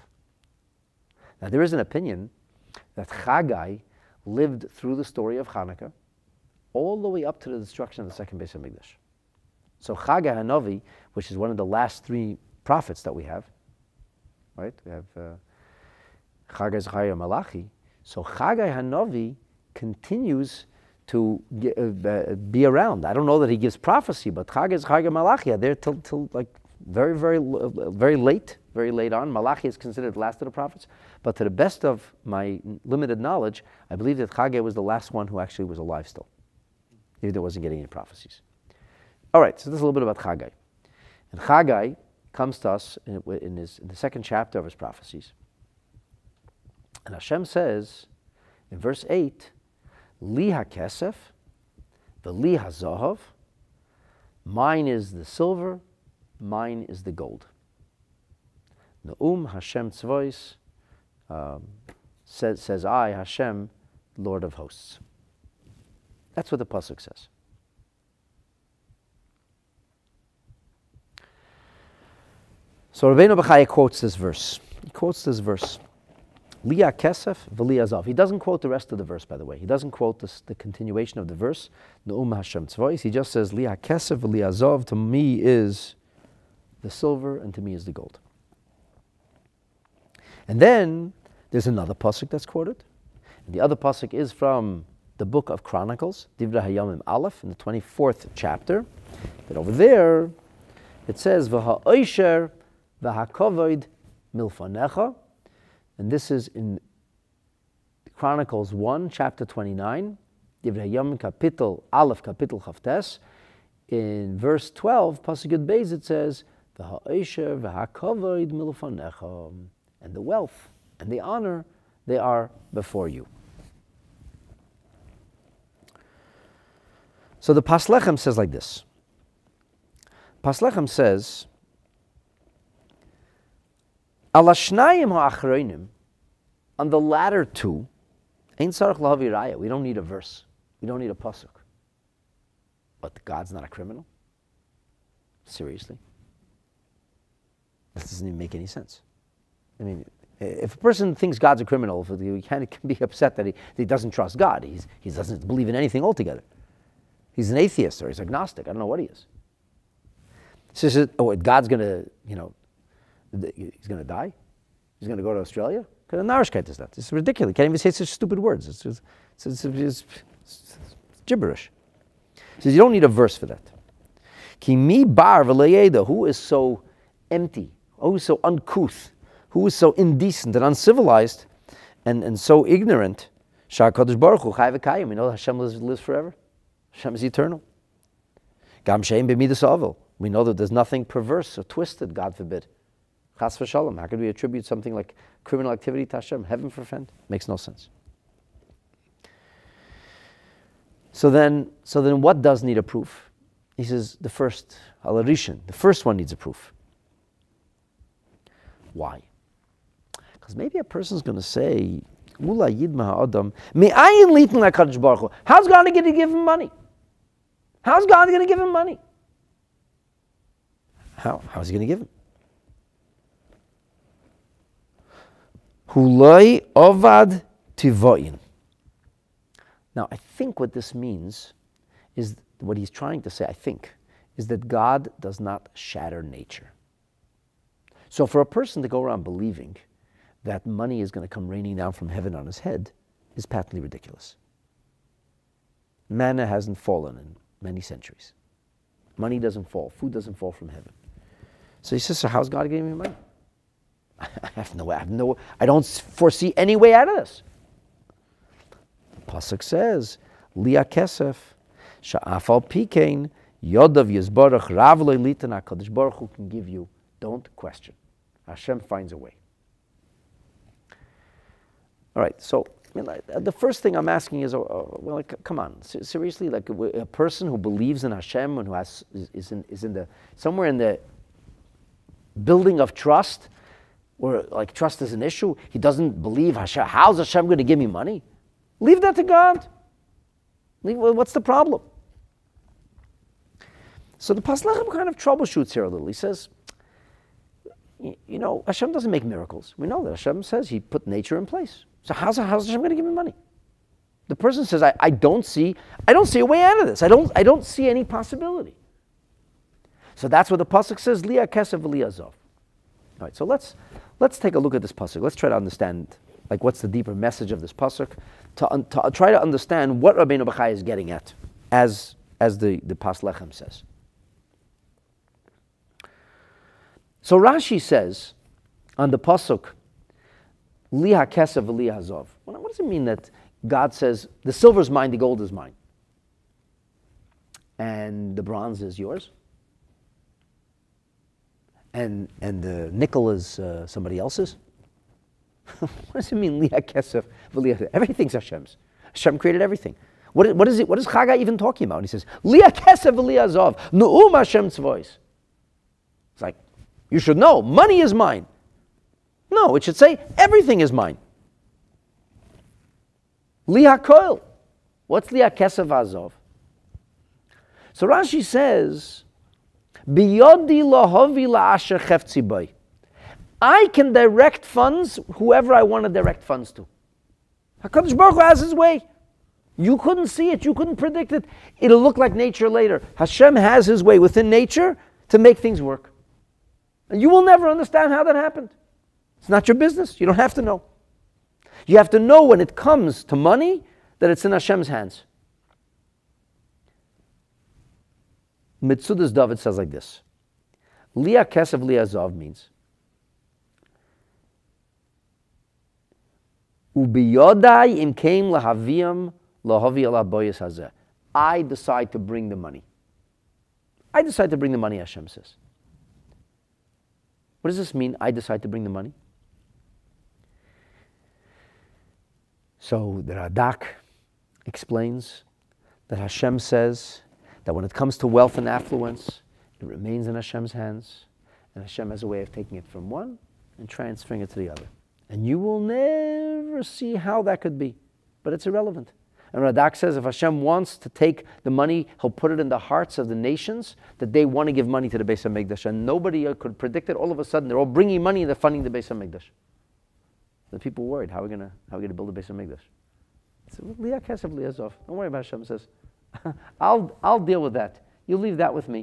Now there is an opinion that Chagai lived through the story of Hanukkah all the way up to the destruction of the second Beis HaMikdash. So Chagai HaNavi, which is one of the last three prophets that we have, right? We have uh, Chagai, Zechariah, Malachi. So Chagai HaNavi continues to uh, be around. I don't know that he gives prophecy, but Chagai, Zechariah, Malachi are there till, till like very, very, uh, very late, very late on. Malachi is considered the last of the prophets, but to the best of my limited knowledge, I believe that Chagai was the last one who actually was alive still, even though he wasn't getting any prophecies. All right, so this is a little bit about Chagai. And Chagai comes to us in, in, his, in the second chapter of his prophecies. And Hashem says in verse eight, Li ha-kesef, v'li ha-zohov, mine is the silver, mine is the gold. Ne'um Hashem tzvois, um, says, says I, Hashem, Lord of hosts. That's what the pasuk says. So Rabbeinu Bechaya quotes this verse. He quotes this verse. Li ha-kesef v'li ha-zav. He doesn't quote the rest of the verse, by the way. He doesn't quote this, the continuation of the verse. Ne'um Hashem tzvois. He just says, Li ha-kesef v'li ha-zav. To me is the silver, and to me is the gold. And then there's another pasuk that's quoted. And the other pasuk is from the book of Chronicles, Divrei Hayamim Aleph, in the twenty-fourth chapter. That over there, it says, V'ha'oisher v'ha'kovod milfanecha. And this is in Chronicles one, chapter twenty-nine, Divrei Hayamim Kapitel Aleph, Kapitel Chavtes. In verse twelve, pasuk Yud Beis, it says, V'ha'oisher v'ha'kovod milfanecha. And the wealth and the honor, they are before you. So the Pas Lechem says like this. Pas Lechem says, Ala shnayim ha'achronim, on the latter two, ein tzarich lahavi raya. We don't need a verse. We don't need a pasuk. But God's not a criminal? Seriously? This doesn't even make any sense. I mean, if a person thinks God's a criminal, he can, can be upset that he, that he doesn't trust God. He's, he doesn't believe in anything altogether. He's an atheist or he's agnostic. I don't know what he is. He says, oh, God's going to, you know, he's going to die? He's going to go to Australia? Because Narishkeit is that. It's ridiculous. He can't even say such stupid words. It's, just, it's, it's, it's, it's, it's gibberish. He says you don't need a verse for that. Ki mi bar v'leyeda, who is so empty, who is so uncouth, who is so indecent and uncivilized, and, and so ignorant. Shah Kadosh Baruch Hu chai v'kayim. We know that Hashem lives, lives forever. Hashem is eternal. Gam she'ein b'midas avil. We know that there's nothing perverse or twisted, God forbid. Chas v'shalom. How could we attribute something like criminal activity to Hashem? Heaven forfend. Makes no sense. So then, so then what does need a proof? He says the first, al-rishin, the first one needs a proof. Why? Because maybe a person's going to say, Mula yidma ha'adam, me'ayin litin la'kadosh baruch hu. How's God going to give him money? How's God going to give him money? How? How is he going to give him? Huloi ovad tivoin. Now, I think what this means is, what he's trying to say, I think, is that God does not shatter nature. So for a person to go around believing that money is going to come raining down from heaven on his head is patently ridiculous. Manna hasn't fallen in many centuries. Money doesn't fall. Food doesn't fall from heaven. So he says, so how's God giving me money? I have no, I have no, I don't foresee any way out of this. The Pasuk says, Liya kesef, sha'afal pikein, yodav yizbarach, rav lo litan, HaKadosh Baruch Hu can give you. Don't question. Hashem finds a way. All right, so I mean, like, the first thing I'm asking is, uh, well, like, come on, seriously, like a person who believes in Hashem and who has is, is in is in the somewhere in the building of trust, where like trust is an issue, he doesn't believe Hashem. How's Hashem going to give me money? Leave that to God. Leave, what's the problem? So the Pas Lechem kind of troubleshoots here a little. He says, you know, Hashem doesn't make miracles. We know that. Hashem says He put nature in place. So how's, how's Hashem going to give me money? The person says, I, I don't see, I don't see a way out of this. I don't, I don't see any possibility. So that's what the pasuk says, Liya kesef v'li azov. All right, so let's let's take a look at this pasuk. Let's try to understand, like, what's the deeper message of this pasuk, to, un, to try to understand what Rabbeinu Bachai is getting at, as as the the Pas Lechem says. So Rashi says on the pasuk, Liha kesef v'li hazov. What does it mean that God says the silver is mine, the gold is mine, and the bronze is yours, and and the nickel is uh, somebody else's? What does it mean Liha kesef v'li hazov? Everything's Hashem's. Hashem created everything. What, what is it? What is Chagai even talking about? He says Liha kesef v'li hazov nu'um Hashem's voice. It's like, you should know, money is mine. No, it should say, everything is mine. Liha koil. What's liha kesef azov? So Rashi says, Biyodi lahavi la'asher chefzi bay. I can direct funds whoever I want to direct funds to. HaKadosh Baruch Hu has His way. You couldn't see it, you couldn't predict it. It'll look like nature later. Hashem has His way within nature to make things work. And you will never understand how that happened. It's not your business. You don't have to know. You have to know when it comes to money that it's in Hashem's hands. Mitzudas David says like this. Liya kesef liya zav means Ubiyodai im keim lahaviyam lahavi ala boyas hazeh. I decide to bring the money. I decide to bring the money, Hashem says. What does this mean, I decide to bring the money? So the Radak explains that Hashem says that when it comes to wealth and affluence, it remains in Hashem's hands, and Hashem has a way of taking it from one and transferring it to the other. And you will never see how that could be, but it's irrelevant. And Radak says if Hashem wants to take the money, He'll put it in the hearts of the nations that they want to give money to the Beis HaMikdash. And nobody could predict it. All of a sudden, they're all bringing money and they're funding the Beis HaMikdash. The people were worried, how are we going to how are we going to build the Beis HaMikdash? So, Liya kesef liya zov. Don't worry about it, Hashem says. I'll, I'll deal with that. You leave that with me.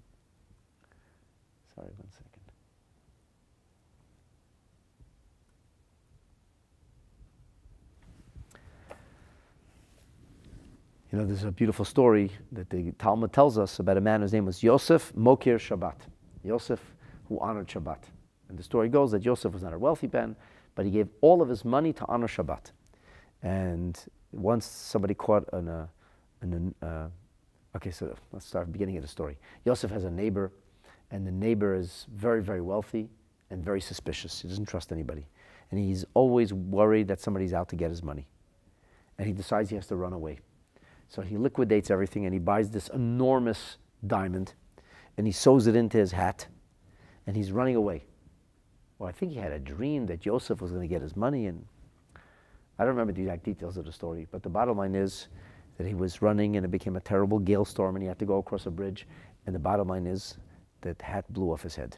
Sorry, one second. You know, there's a beautiful story that the Talmud tells us about a man whose name was Yosef Mokir Shabbat. Yosef, who honored Shabbat. And the story goes that Yosef was not a wealthy man, but he gave all of his money to honor Shabbat. And once somebody caught an, uh, an uh, okay, so let's start at the beginning of the story. Yosef has a neighbor, and the neighbor is very, very wealthy and very suspicious. He doesn't trust anybody. And he's always worried that somebody's out to get his money. And he decides he has to run away. So he liquidates everything and he buys this enormous diamond and he sews it into his hat and he's running away. Well, I think he had a dream that Yosef was going to get his money, and I don't remember the exact details of the story, but the bottom line is that he was running and it became a terrible gale storm and he had to go across a bridge, and the bottom line is that the hat blew off his head.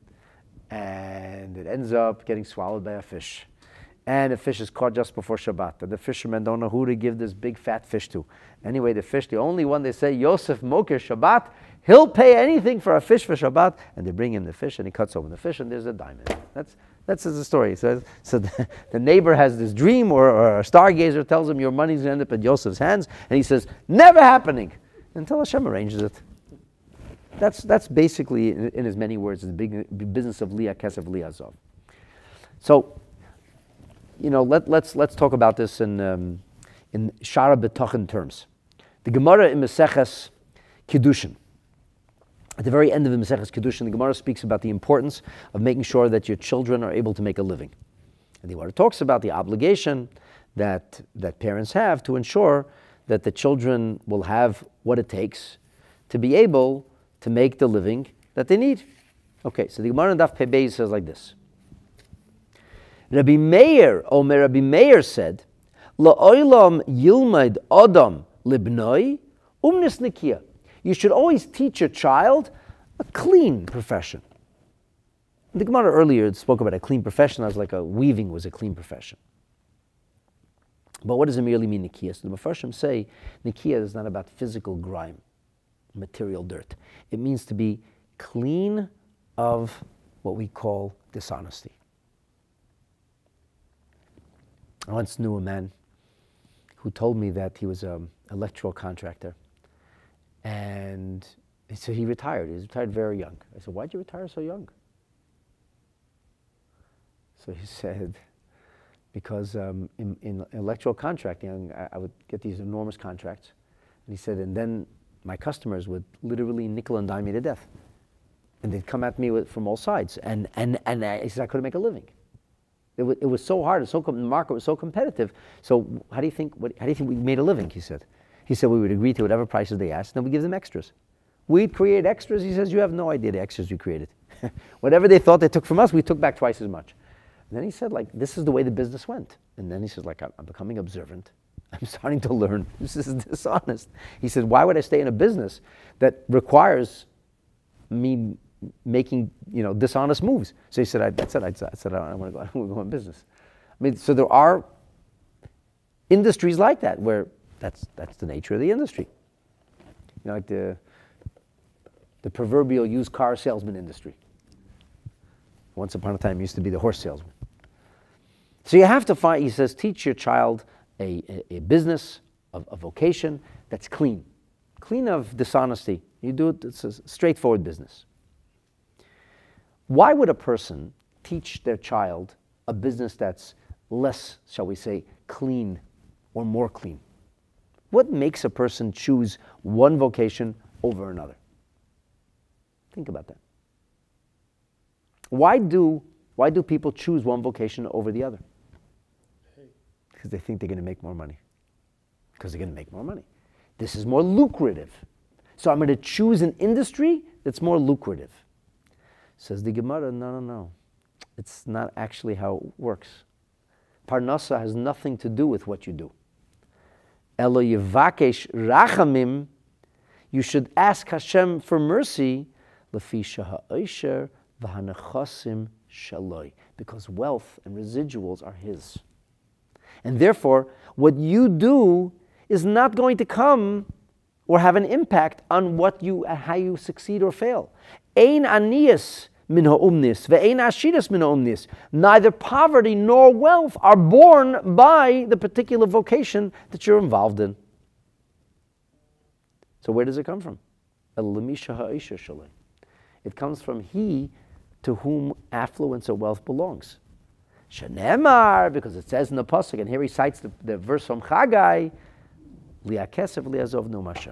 And it ends up getting swallowed by a fish. And the fish is caught just before Shabbat. And the fishermen don't know who to give this big fat fish to. Anyway, the fish, the only one they say, Yosef Mokir Shabbat, he'll pay anything for a fish for Shabbat. And they bring him the fish and he cuts open the fish and there's a diamond. That's that's the story. So, so the, the neighbor has this dream, or, or a stargazer tells him your money's going to end up in Yosef's hands. And he says, never happening, until Hashem arranges it. That's, that's basically, in, in as many words, the big business of Leah Kesef Liazov. So, you know, let, let's let's talk about this in um, in Shara B'Tochen terms. The Gemara in Maseches Kiddushin, at the very end of the Maseches Kiddushin, the Gemara speaks about the importance of making sure that your children are able to make a living. And the Gemara talks about the obligation that that parents have to ensure that the children will have what it takes to be able to make the living that they need. Okay, so the Gemara in Daf Pei Beis says like this. Rabbi Meir, Omer Rabbi Meir said, La'olam yilmad adam libnoi umnis nikia. You should always teach your child a clean profession. The Gemara earlier spoke about a clean profession as like a weaving was a clean profession. But what does it merely mean, nikia? So the Mefarshim say, nikia is not about physical grime, material dirt. It means to be clean of what we call dishonesty. I once knew a man who told me that he was an electrical contractor, and so he retired. He retired very young. I said, why'd you retire so young? So he said, because um, in, in electrical contracting, I, I would get these enormous contracts. And he said, and then my customers would literally nickel and dime me to death. And they'd come at me with, from all sides. And, and, and I, he said, I couldn't make a living. It was, it was so hard, so com- the market was so competitive. So how do you think, what, how do you think we made a living, he said. He said we would agree to whatever prices they asked, and then we give them extras. We'd create extras. He says, you have no idea the extras we created. Whatever they thought they took from us, we took back twice as much. And then he said, like, this is the way the business went. And then he says, like, I'm, I'm becoming observant. I'm starting to learn. This is dishonest. He said, why would I stay in a business that requires me making, you know, dishonest moves? So he said, I, that's it. I, I said, I don't want to go, I don't want to go in business. I mean, so there are industries like that where that's that's the nature of the industry. You know, like the the proverbial used car salesman industry. Once upon a time, used to be the horse salesman. So you have to find, he says, teach your child a, a, a business, of a vocation that's clean. Clean of dishonesty. You do it, it's a straightforward business. Why would a person teach their child a business that's less, shall we say, clean or more clean? What makes a person choose one vocation over another? Think about that. Why do, why do people choose one vocation over the other? Because they think they're going to make more money. Because they're going to make more money. This is more lucrative. So I'm going to choose an industry that's more lucrative. Says the Gemara, no, no, no. It's not actually how it works. Parnasa has nothing to do with what you do. Elo yevakesh rachamim, you should ask Hashem for mercy, lefi shaha'osher v'hanechasim shaloi, because wealth and residuals are His. And therefore, what you do is not going to come or have an impact on what you, how you succeed or fail. Ein anias min ha'umnis, ve'ein ashiras min ha'umnis. Neither poverty nor wealth are born by the particular vocation that you're involved in. So where does it come from? It comes from he to whom affluence or wealth belongs. Shenemar, because it says in the pasuk, and here he cites the, the verse from Chagai, liakesef liazov num Hashem.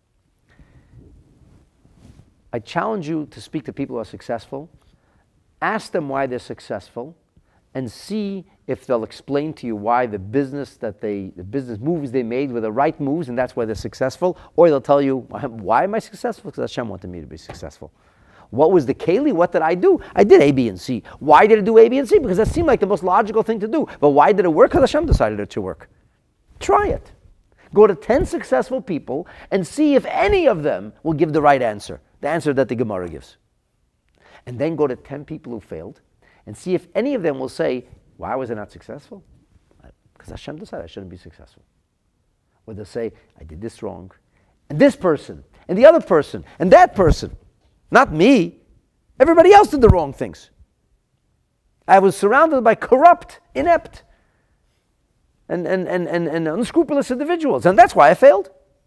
I challenge you to speak to people who are successful, ask them why they're successful, and see if they'll explain to you why the business that they, the business moves they made were the right moves, and that's why they're successful, or they'll tell you, why am I successful? Because Hashem wanted me to be successful. What was the keli? What did I do? I did A, B, and C. Why did it do A, B, and C? Because that seemed like the most logical thing to do. But why did it work? Because Hashem decided it to work. Try it. Go to ten successful people and see if any of them will give the right answer, the answer that the Gemara gives. And then go to ten people who failed and see if any of them will say, why was I not successful? Because Hashem decided I shouldn't be successful. Or they'll say, I did this wrong. And this person, and the other person, and that person. Not me. Everybody else did the wrong things. I was surrounded by corrupt, inept, and, and, and, and, and unscrupulous individuals. And that's why I failed.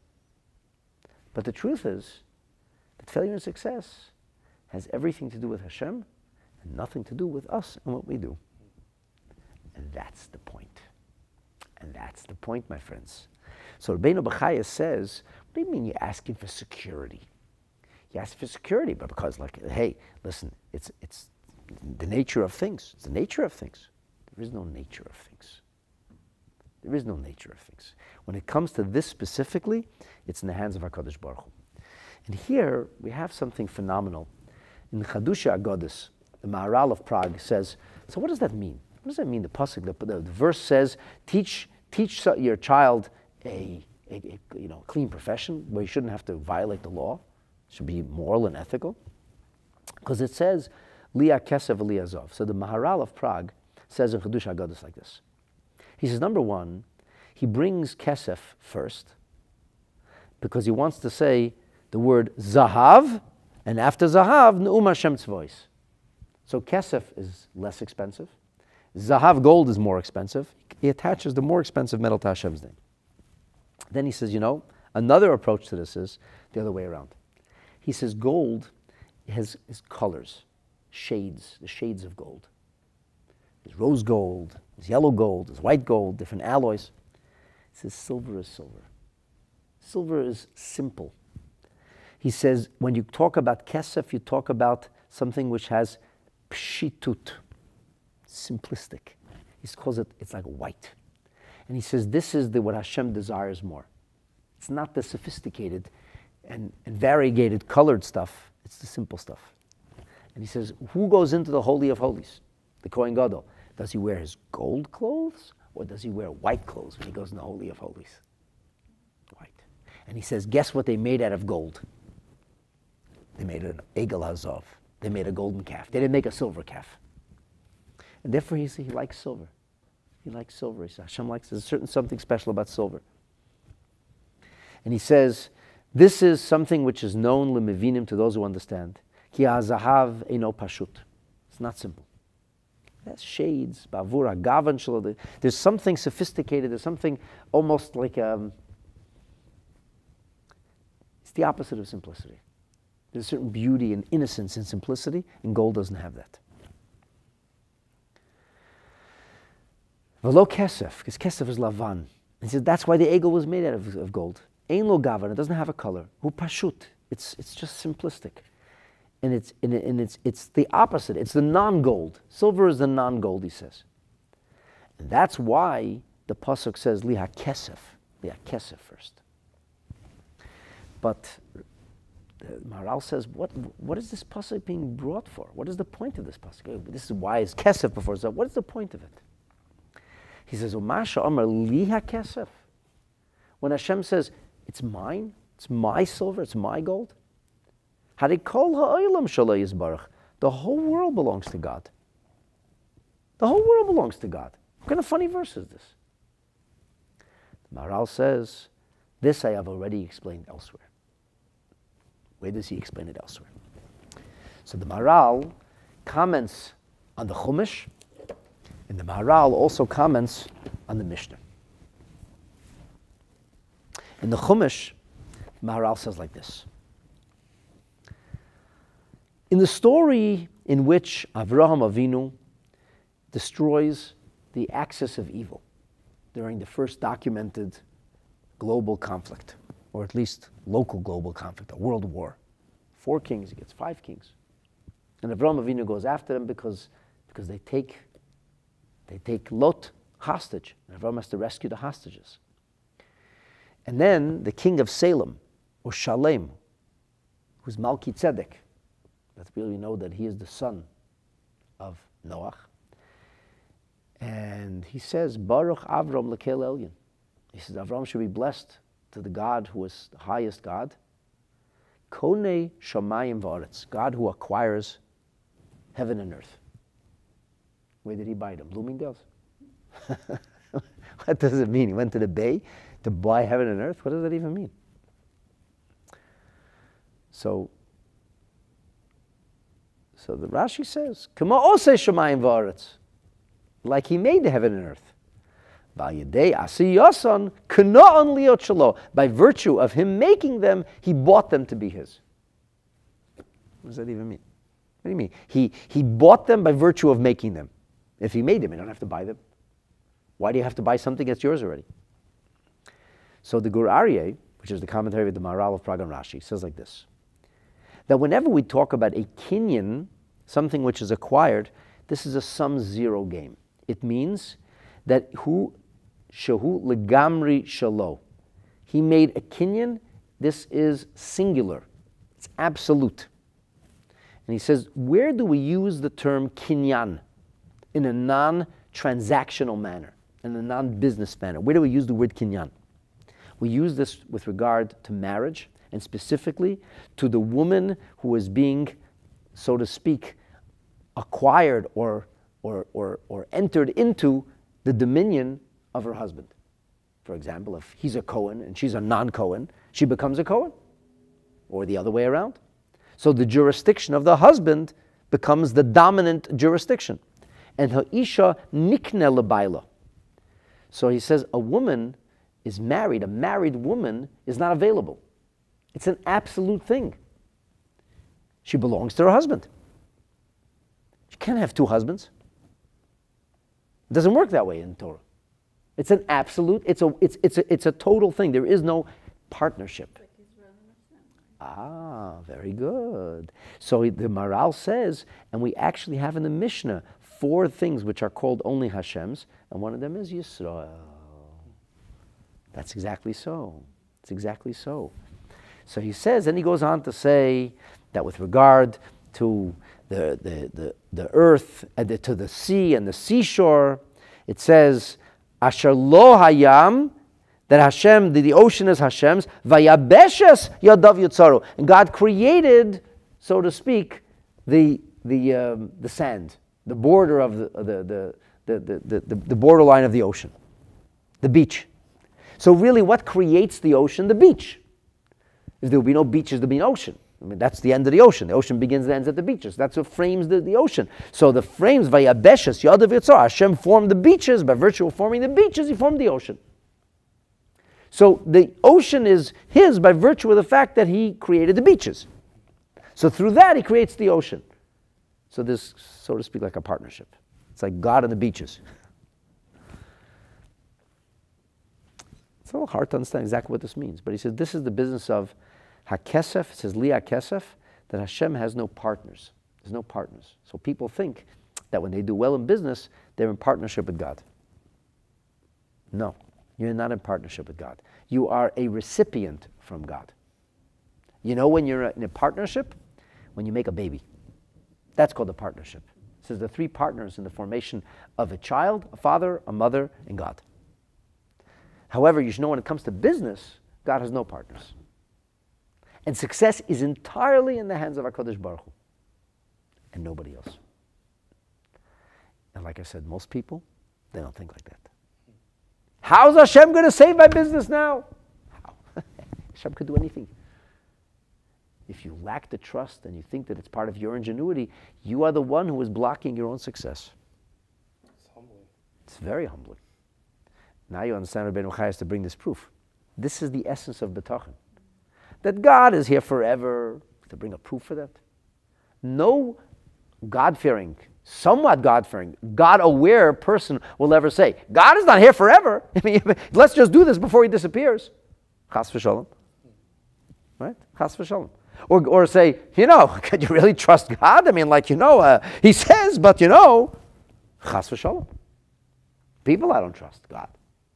But the truth is that failure and success has everything to do with Hashem and nothing to do with us and what we do. And that's the point. And that's the point, my friends. So Rabbeinu Bachaya says, what do you mean you're asking for security? You ask for security, but because, like, hey, listen, it's it's the nature of things. It's the nature of things. There is no nature of things. There is no nature of things. When it comes to this specifically, it's in the hands of HaKadosh Baruch Hu. And here we have something phenomenal. In the Chadusha Agodis, the Maharal of Prague says, so what does that mean? What does that mean? The pasuk, the, the, the verse says, teach teach your child a, a, a you know clean profession where you shouldn't have to violate the law. Should be moral and ethical, because it says Lia Kesev Liazov. So the Maharal of Prague says in Chadusha Agodis like this. He says, number one, he brings Kesef first because he wants to say the word Zahav, and after Zahav, Ne'um Hashem Tzvois. So Kesef is less expensive. Zahav, gold, is more expensive. He attaches the more expensive metal to Hashem's name. Then he says, you know, another approach to this is the other way around. He says gold has, has colors, shades, the shades of gold. There's rose gold, there's yellow gold, there's white gold, different alloys. He says silver is silver. Silver is simple. He says when you talk about kesef, you talk about something which has pshitut, simplistic. He calls it, it's like white. And he says this is the what Hashem desires more. It's not the sophisticated and, and variegated colored stuff. It's the simple stuff. And he says, who goes into the Holy of Holies? The Kohen Gadol. Does he wear his gold clothes or does he wear white clothes when he goes in the Holy of Holies? White. And he says, guess what they made out of gold? They made an Egel Hazov. They made a golden calf. They didn't make a silver calf. And therefore he says he likes silver. He likes silver. He says, Hashem likes, there's certain something special about silver. And he says, this is something which is known lemevinim to those who understand. Ki hazahav eino pashut. It's not simple. That's shades, bavura, gavan shelo. There's something sophisticated. There's something almost like um, it's the opposite of simplicity. There's a certain beauty and innocence in simplicity, and gold doesn't have that. Velo kesef, because kesef is lavan. He says that's why the egel was made out of, of gold. Ein lo gavan, it doesn't have a color. Hu pashut, it's it's just simplistic, and it's and, it, and it's it's the opposite. It's the non-gold. Silver is the non-gold. He says, and that's why the pasuk says liha kesef, liha kesef first. But the Maharal says, what what is this pasuk being brought for? What is the point of this pasuk? This is why is kesef before so. What is the point of it? He says, Umasha Amar liha kesef. When Hashem says, it's mine, it's my silver, it's my gold. Harikol ha'olam shalai yisbarach. The whole world belongs to God. The whole world belongs to God. What kind of funny verse is this? The Maharal says, this I have already explained elsewhere. Where does he explain it elsewhere? So the Maharal comments on the Chumash, and the Maharal also comments on the Mishnah. In the Chumash, Maharal says like this. In the story in which Avraham Avinu destroys the axis of evil during the first documented global conflict, or at least local global conflict, a world war. Four kings, he gets five kings. And Avraham Avinu goes after them because, because they take they take Lot hostage. And Avraham has to rescue the hostages. And then the king of Salem, or Shalem, who's Malki Tzedek, let's really know that he is the son of Noach. And he says, Baruch Avram Lekel Elyon. He says, Avram should be blessed to the God who is the highest God. Konei Shamayim V'aretz, God who acquires heaven and earth. Where did he buy them? Bloomingdale's? What does it mean? He went to the Bay to buy heaven and earth? What does that even mean? So, so the Rashi says, Kama Osei Shamayim V'aretz, like he made the heaven and earth. By virtue of him making them, he bought them to be his. What does that even mean? What do you mean? He, he bought them by virtue of making them. If he made them, you don't have to buy them. Why do you have to buy something that's yours already? So the Gur Aryeh, which is the commentary of the Maharal of Prague and Rashi, says like this, that whenever we talk about a kinyan, something which is acquired, this is a sum zero game. It means that hu shehu legamri shalo. He made a kinyan. This is singular. It's absolute. And he says, where do we use the term kinyan? In a non-transactional manner, in a non-business manner. Where do we use the word kinyan? We use this with regard to marriage, and specifically to the woman who is being, so to speak, acquired or Or, or, or entered into the dominion of her husband. For example, if he's a Cohen and she's a non-Cohen, she becomes a Cohen, or the other way around. So the jurisdiction of the husband becomes the dominant jurisdiction. And ha'isha nikne lebaila. So he says a woman is married, a married woman is not available. It's an absolute thing. She belongs to her husband. She can't have two husbands. It doesn't work that way in Torah. It's an absolute, it's a, it's, it's a, it's a total thing. There is no partnership. Ah, very good. So the Maharal says, and we actually have in the Mishnah four things which are called only Hashem's, and one of them is Yisrael. That's exactly so. It's exactly so. So he says, and he goes on to say that with regard to the the the, the earth, and the, to the sea and the seashore, it says, Asher lo hayam, that Hashem, the, the ocean is Hashem's, vayabeshes yadav yotzaru, and God created, so to speak, the the um, the sand, the border of the the the the the, the, the borderline of the ocean, the beach. So really, what creates the ocean? The beach. If there would be no beaches, there would be no ocean. I mean, that's the end of the ocean. The ocean begins and ends at the beaches. That's what frames the, the ocean. So the frames, vayabeshes yadav yotzaru, Hashem formed the beaches. By virtue of forming the beaches, He formed the ocean. So the ocean is His by virtue of the fact that He created the beaches. So through that, He creates the ocean. So this, so to speak, like a partnership. It's like God and the beaches. It's a little hard to understand exactly what this means. But he says this is the business of HaKesef. It says Li HaKesef, that Hashem has no partners. There's no partners. So people think that when they do well in business, they're in partnership with God. No. You're not in partnership with God. You are a recipient from God. You know when you're in a partnership? When you make a baby. That's called a partnership. It says the three partners in the formation of a child, a father, a mother, and God. However, you should know when it comes to business, God has no partners. And success is entirely in the hands of HaKadosh Baruch Hu. And nobody else. And like I said, most people, they don't think like that. How's Hashem going to save my business now? How? Hashem could do anything. If you lack the trust and you think that it's part of your ingenuity, you are the one who is blocking your own success. It's humbling. It's very humbling. Now you understand Rabbeinu Chai has to bring this proof. This is the essence of B'tachon. that God is here forever, to bring a proof for that. No God-fearing, somewhat God-fearing, God-aware person will ever say, God is not here forever. I mean, let's just do this before he disappears. Chas v'shalom. Right? Chas v'shalom. Or, or say, you know, can you really trust God? I mean, like, you know, uh, he says, but you know, chas v'shalom. People, I don't trust God.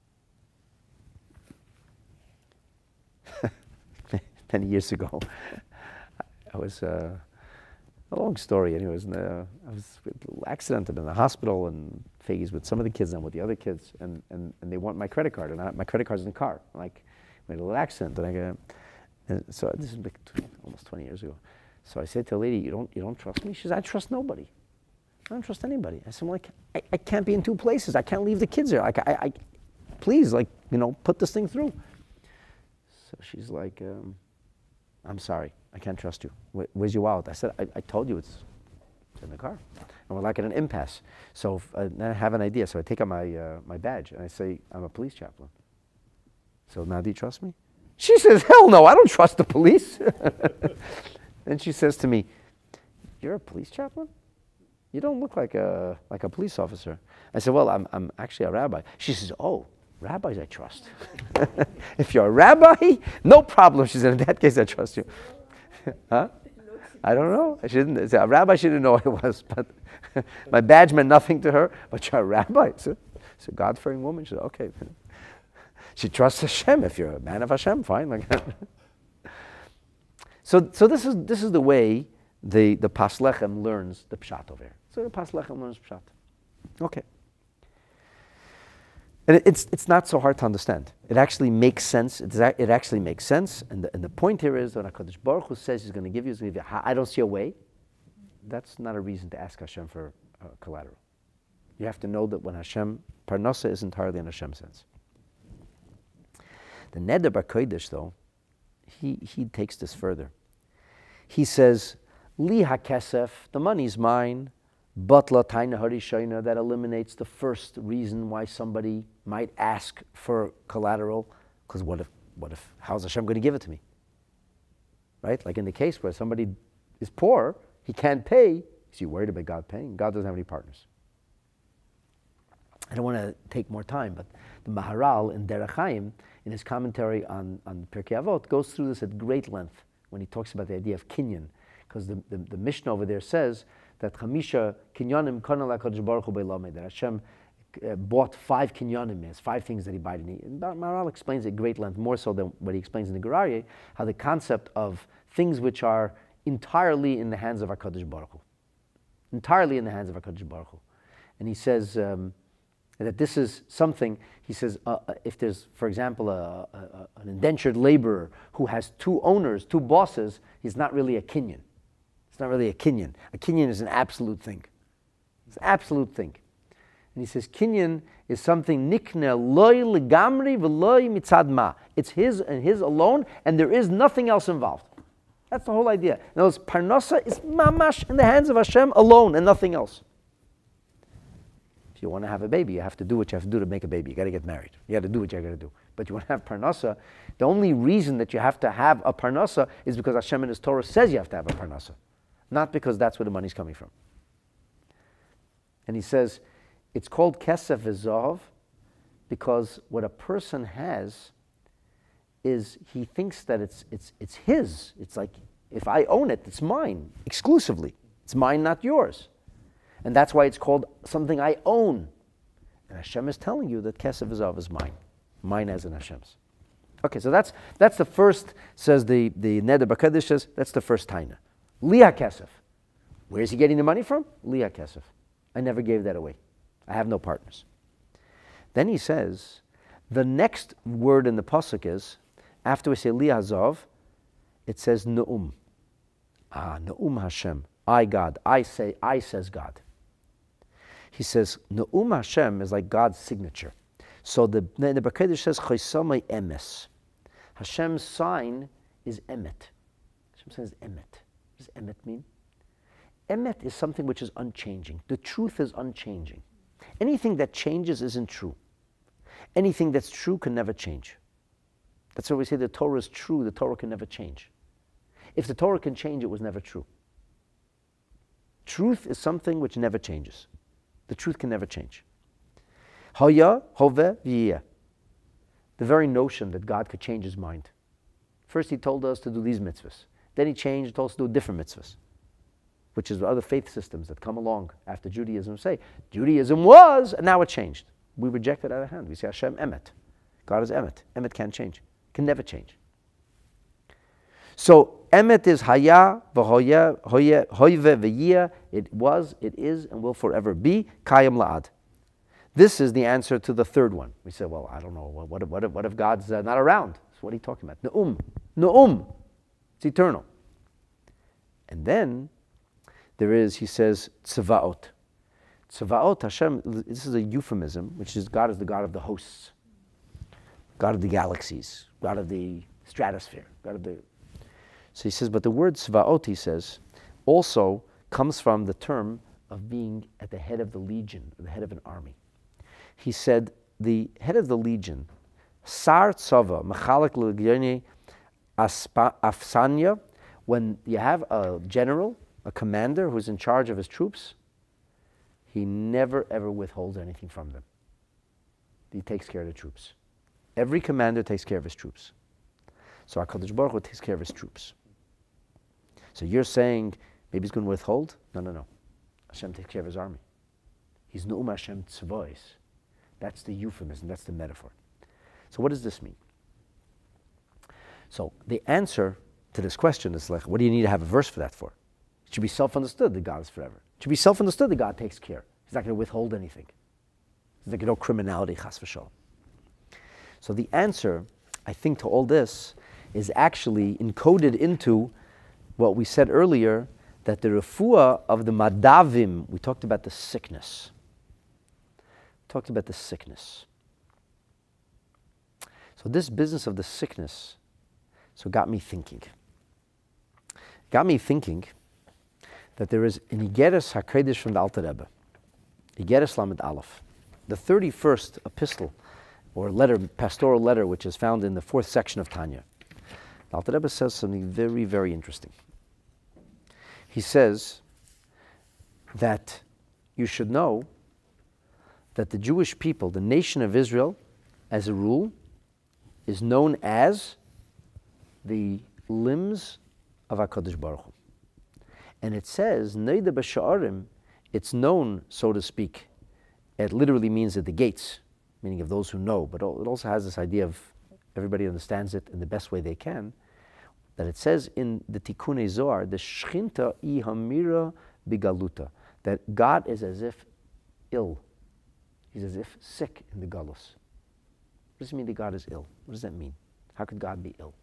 Many years ago, I was, uh, a long story, anyways, and, uh, I was with a little accident, I'm in the hospital, and Faggy's with some of the kids and with the other kids, and, and, and they want my credit card, and I, my credit card's in the car. Like, I made a little accident, and I got, and so this is like almost twenty years ago. So I said to the lady, you don't, you don't trust me? She says, I trust nobody. I don't trust anybody. I said, well, I, I can't be in two places. I can't leave the kids there. Like, I, I, please, like, you know, put this thing through. So she's like, um, I'm sorry, I can't trust you. Where, where's your wallet? I said, I, I told you it's, it's in the car. And we're like at an impasse. So if, uh, then I have an idea. So I take out my, uh, my badge and I say, I'm a police chaplain. So now do you trust me? She says, hell no, I don't trust the police. And she says to me, you're a police chaplain? You don't look like a, like a police officer. I said, well, I'm, I'm actually a rabbi. She says, oh, rabbis I trust. If you're a rabbi, no problem. She said, in that case, I trust you. Huh? I don't know. She didn't, a rabbi, she didn't know what it was, but my badge meant nothing to her, but you're a rabbi. It's a, it's a God-fearing woman. She said, okay. She trusts Hashem. If you're a man of Hashem, fine. Like so, so this is this is the way the the Pas Lechem learns the pshat over here. So the Pas Lechem learns pshat. Okay. And it, it's it's not so hard to understand. It actually makes sense. It's, it actually makes sense. And the, and the point here is when HaKadosh Baruch Hu says He's going to give you, He's going to give you. I don't see a way. That's not a reason to ask Hashem for uh, collateral. You have to know that when Hashem Parnasa is entirely in Hashem's sense. The Neder BaKodesh, though, he, he takes this further. He says, Li HaKesef, the money's mine, but La Taina Harishayna, that eliminates the first reason why somebody might ask for collateral, because what if, what if, how's Hashem going to give it to me? Right? Like in the case where somebody is poor, he can't pay, is he worried about God paying? God doesn't have any partners. I don't want to take more time, but the Maharal in Derech Chaim, in his commentary on, on Pirkei Avot, goes through this at great length when he talks about the idea of kinyan. Because the, the, the Mishnah over there says that Chamisha kinyanim kana l'HaKadosh Baruch Hu be'lamed, that Hashem uh, bought five kinyanim, has five things that he bought. And he, and Maharal explains at great length, more so than what he explains in the Gerarye, how the concept of things which are entirely in the hands of HaKadosh Baruch Hu. Entirely in the hands of HaKadosh Baruch Hu. And he says, um, that this is something, he says, uh, if there's, for example, a, a, an indentured laborer who has two owners, two bosses, he's not really a kinyan. It's not really a kinyan. A kinyan is an absolute thing. It's an absolute thing. And he says, kinyan is something nikne loy legamri v'loy mitzad ma. It's his and his alone, and there is nothing else involved. That's the whole idea. In other words, parnasa is mamash in the hands of Hashem alone and nothing else. If you want to have a baby, you have to do what you have to do to make a baby. You got to get married. You got to do what you got to do. But you want to have parnasa, the only reason that you have to have a parnasa is because Hashem in His Torah says you have to have a parnasa, not because that's where the money's coming from. And he says, it's called kesef v'zav because what a person has is he thinks that it's it's it's his. It's like, if I own it, it's mine exclusively. It's mine, not yours. And that's why it's called something I own. And Hashem is telling you that Kesef V'Zav is mine. Mine as in Hashem's. Okay, so that's that's the first, says the, the Neder BaKodesh says, that's the first taina. Li HaKesef. Where's he getting the money from? Li HaKesef. I never gave that away. I have no partners. Then he says, the next word in the pasuk is, after we say Li HaZav, it says Ne'um. Ah, Ne'um Hashem. I, God. I say, I says God. He says, Ne'um Hashem is like God's signature. So the Neder BaKodesh says, Chaisamai Emes. Hashem's sign is Emet. Hashem says Emet. What does Emet mean? Emet is something which is unchanging. The truth is unchanging. Anything that changes isn't true. Anything that's true can never change. That's why we say the Torah is true. The Torah can never change. If the Torah can change, it was never true. Truth is something which never changes. The truth can never change. Haya, hove, v'yeh. The very notion that God could change his mind. First he told us to do these mitzvahs. Then he changed, told us to do different mitzvahs, which is what other faith systems that come along after Judaism say. Judaism was, and now it changed. We reject it out of hand. We say Hashem emet. God is emet. Emet can't change. Can never change. So emet is haya, v'hoye, hoye, hoyve, v'yeh. It was, it is, and will forever be. Kayam la'ad. This is the answer to the third one. We say, well, I don't know. What if, what if, what if God's uh, not around? So what are you talking about? Ne'um. Ne'um. It's eternal. And then there is, he says, tzavaot. Tzavaot, Hashem, this is a euphemism, which is God is the God of the hosts, God of the galaxies, God of the stratosphere, God of the... So he says, but the word tzavaot, he says, also comes from the term of being at the head of the legion, or the head of an army. He said, the head of the legion, Sar Tzava, Mechalek Legioni Afsanya, when you have a general, a commander who's in charge of his troops, he never ever withholds anything from them. He takes care of the troops. Every commander takes care of his troops. So HaKadosh Baruch Hu takes care of his troops. So you're saying maybe he's going to withhold? No, no, no. Hashem takes care of his army. He's Nu'um Hashem Tzavois. That's the euphemism, that's the metaphor. So what does this mean? So the answer to this question is like, what do you need to have a verse for that for? It should be self-understood that God is forever. It should be self-understood that God takes care. He's not going to withhold anything. There's like no criminality, chas v'shalom. So the answer, I think, to all this is actually encoded into what we said earlier, that the refuah of the madavim, we talked about the sickness. We talked about the sickness. So this business of the sickness, so got me thinking. Got me thinking that there is an Igeres HaKodesh from the Alter Rebbe, Igeres Lamed Aleph, the thirty-first epistle, or letter, pastoral letter, which is found in the fourth section of Tanya. The Alter Rebbe says something very, very interesting. He says that you should know that the Jewish people, the nation of Israel, as a rule, is known as the limbs of HaKadosh Baruch Hu. And it says, Neida B'Sha'arim, it's known, so to speak. It literally means at the gates, meaning of those who know, but it also has this idea of everybody understands it in the best way they can, that it says in the Tikkunei Zohar, the Shchinta I Hamira Bigaluta, that God is as if ill. He's as if sick in the galus. What does it mean that God is ill? What does that mean? How could God be ill?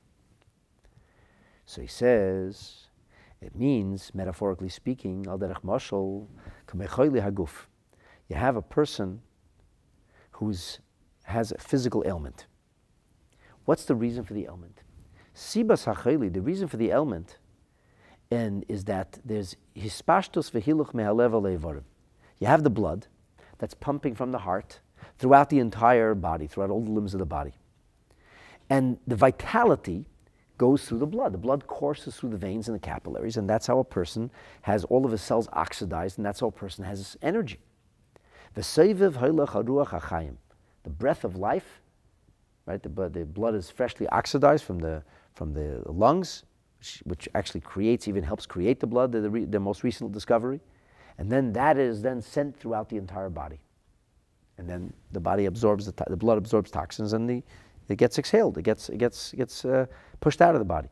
So he says, it means, metaphorically speaking, al derech mashal, kamechoyle haguf. You have a person who has a physical ailment. What's the reason for the ailment? Sibas hachayli, the reason for the ailment, and is that there's hispashtos v'hiluch mehalev aleivarim. You have the blood that's pumping from the heart throughout the entire body, throughout all the limbs of the body. And the vitality goes through the blood. The blood courses through the veins and the capillaries, and that's how a person has all of his cells oxidized, and that's how a person has energy. The breath of life, right? The, the blood is freshly oxidized from the from the lungs, which, which actually creates, even helps create the blood, the, the, the most recent discovery. And then that is then sent throughout the entire body. And then the body absorbs, the, the blood absorbs toxins, and the, it gets exhaled, it gets, it gets, gets uh, pushed out of the body.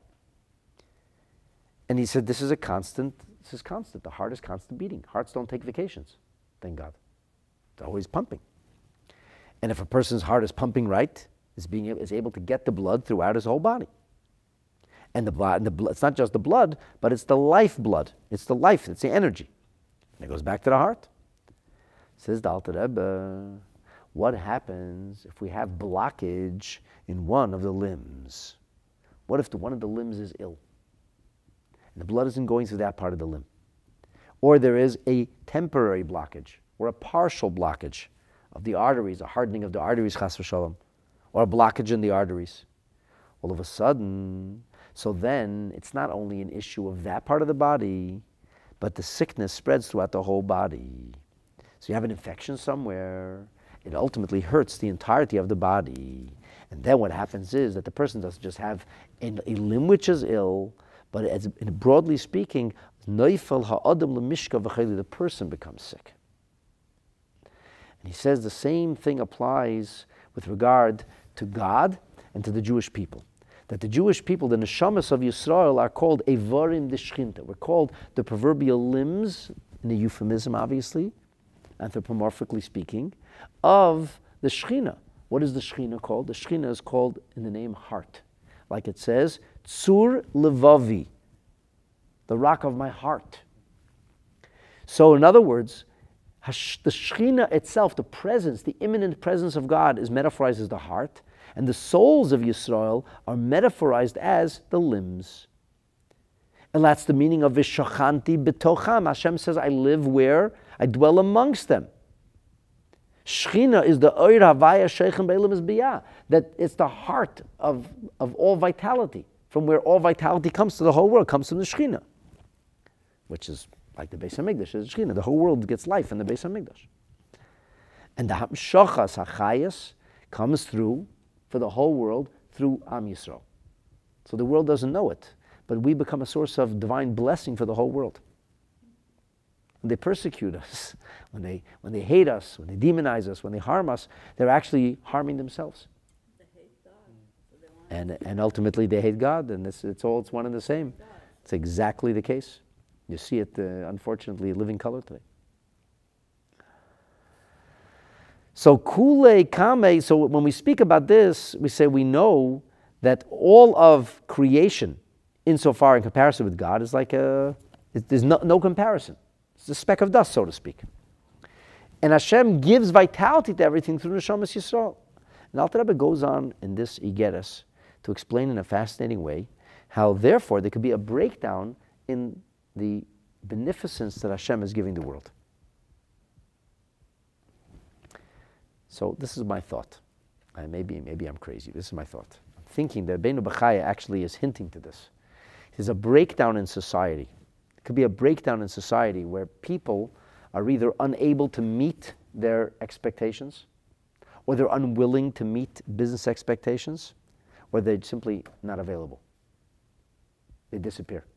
And he said, this is a constant, this is constant. The heart is constant beating. Hearts don't take vacations, thank God. It's always pumping. And if a person's heart is pumping right, is being is able to get the blood throughout his whole body. And the blood, the blood, it's not just the blood, but it's the life blood. It's the life, it's the energy. And it goes back to the heart. Says the Alter Rebbe, what happens if we have blockage in one of the limbs? What if the, one of the limbs is ill? And the blood isn't going through that part of the limb. Or there is a temporary blockage, or a partial blockage of the arteries, a hardening of the arteries, chas v'shalom, or a blockage in the arteries. all of a sudden, so then it's not only an issue of that part of the body, but the sickness spreads throughout the whole body. So you have an infection somewhere, it ultimately hurts the entirety of the body. And then what happens is that the person doesn't just have a, a limb which is ill, but as, broadly speaking, the person becomes sick. And he says the same thing applies with regard to God and to the Jewish people. That the Jewish people, the neshamas of Yisrael, are called Evarim Deshchinta. We're called the proverbial limbs, in a euphemism obviously, anthropomorphically speaking, of the Shechina. What is the Shechina called? The Shechina is called in the name heart. Like it says, Tzur Levavi, the rock of my heart. So in other words, the Shechina itself, the presence, the imminent presence of God is metaphorized as the heart, and the souls of Yisrael are metaphorized as the limbs. And that's the meaning of Vishachanti betocham. Hashem says, I live where? I dwell amongst them. Shechina is the Oir Havaya Sheichem Beilim is Biyah. That it's the heart of, of all vitality. From where all vitality comes to the whole world, comes from the Shechina. Which is like the Beis HaMikdash is the Shechina. The whole world gets life in the Beis HaMikdash. And the Hamshachas HaChayas comes through, for the whole world, through Am Yisrael. So the world doesn't know it, but we become a source of divine blessing for the whole world. When they persecute us, when they, when they hate us, when they demonize us, when they harm us, they're actually harming themselves. They hate God. So they want And, and ultimately they hate God, and it's, it's all, it's one and the same. It's exactly the case. You see it, uh, unfortunately, living color today. So kule kame, so when we speak about this, we say we know that all of creation, insofar in comparison with God, is like a, it, there's no, no comparison. It's a speck of dust, so to speak. And Hashem gives vitality to everything through Neshamas Yisrael. And Alter Rebbe goes on in this Igeres to explain in a fascinating way how therefore there could be a breakdown in the beneficence that Hashem is giving the world. So this is my thought. Uh, maybe, maybe I'm crazy. This is my thought. I'm thinking that Beinu B'chaya actually is hinting to this. There's a breakdown in society. It could be a breakdown in society where people are either unable to meet their expectations, or they're unwilling to meet business expectations, or they're simply not available. They disappear.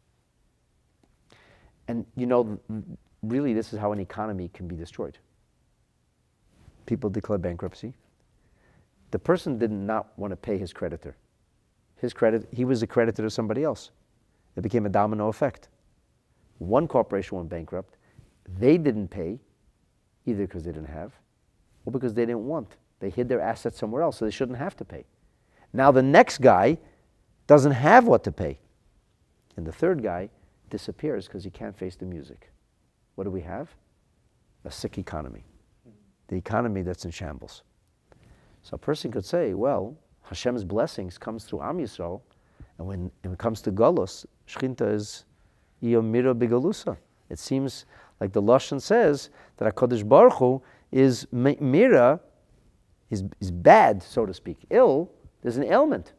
And you know, really this is how an economy can be destroyed. People declare bankruptcy. The person did not want to pay his creditor. His credit, he was a creditor to somebody else. It became a domino effect. One corporation went bankrupt. They didn't pay, either because they didn't have, or because they didn't want. They hid their assets somewhere else, so they shouldn't have to pay. Now the next guy doesn't have what to pay. And the third guy disappears because he can't face the music. What do we have? A sick economy. The economy that's in shambles. So a person could say, well, Hashem's blessings comes through Am Yisrael, and when, when it comes to Galus, Shechinta is Iyomira Begalusa. It seems like the Lashon says that HaKadosh Baruch Hu is Mira, is, is bad, so to speak, ill, there's an ailment.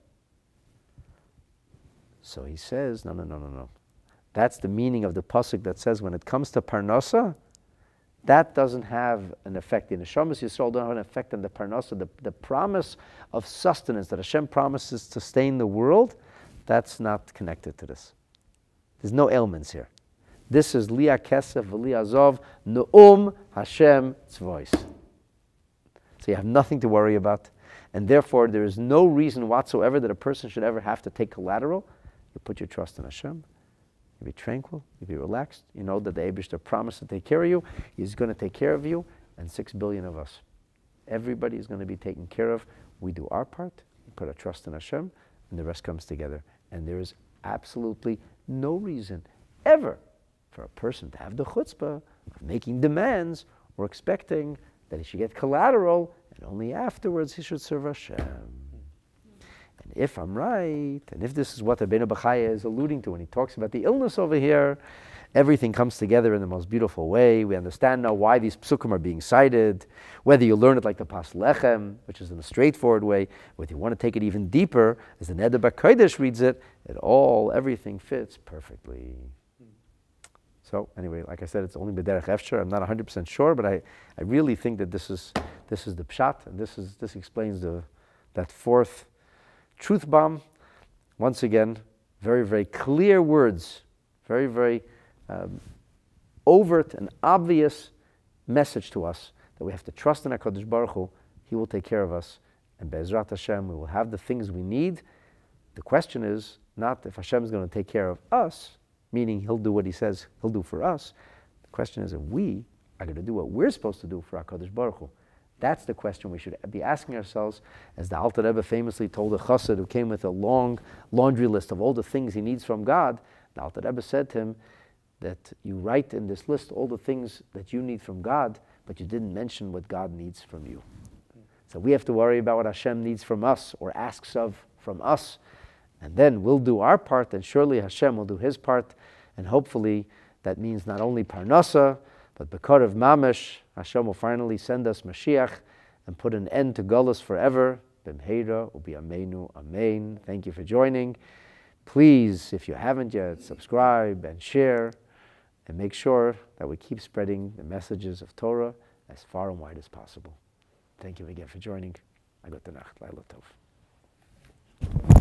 So he says, no, no, no, no, no. That's the meaning of the pasuk that says when it comes to Parnasa, that doesn't have an effect. The Neshamas Yisrael don't have an effect on the Parnasa. The, the promise of sustenance that Hashem promises to sustain the world, that's not connected to this. There's no ailments here. This is Liya Kesef V'Li Azov Ne'um Hashem Tzvois. So you have nothing to worry about, and therefore there is no reason whatsoever that a person should ever have to take collateral. You put your trust in Hashem. You be tranquil, you be relaxed. You know that the Eibishter promised to take care of you. He's going to take care of you, and six billion of us. Everybody is going to be taken care of. We do our part, we put our trust in Hashem, and the rest comes together. And there is absolutely no reason ever for a person to have the chutzpah of making demands or expecting that he should get collateral, and only afterwards he should serve Hashem. And if I'm right, and if this is what the Beinu B'chaya is alluding to when he talks about the illness over here, Everything comes together in the most beautiful way. We understand now why these psukim are being cited, whether you learn it like the Pas Lechem, which is in a straightforward way, whether you want to take it even deeper, as the Neder BaKodesh reads it, it all, everything fits perfectly. So anyway, like I said, it's only B'derech Efshar. I'm not one hundred percent sure, but I, I really think that this is this is the pshat, and this is this explains the that fourth truth bomb. Once again, very, very clear words, very, very um, overt and obvious message to us that we have to trust in HaKadosh Baruch Hu. He will take care of us, and Be'ezrat Hashem, we will have the things we need. The question is not if Hashem is going to take care of us, meaning He'll do what He says He'll do for us. The question is if we are going to do what we're supposed to do for HaKadosh Baruch Hu. That's the question we should be asking ourselves, as the Alter Rebbe famously told a chassid who came with a long laundry list of all the things he needs from God. The Alter Rebbe said to him that you write in this list all the things that you need from God, but you didn't mention what God needs from you. So we have to worry about what Hashem needs from us or asks of from us, and then we'll do our part, and surely Hashem will do His part, and hopefully that means not only parnasa, but B'kar of Mamish, Hashem will finally send us Mashiach and put an end to Golus forever. B'mheira ubi amenu, amen. Thank you for joining. Please, if you haven't yet, subscribe and share, and make sure that we keep spreading the messages of Torah as far and wide as possible. Thank you again for joining. Agot Nacht, Laila Tov.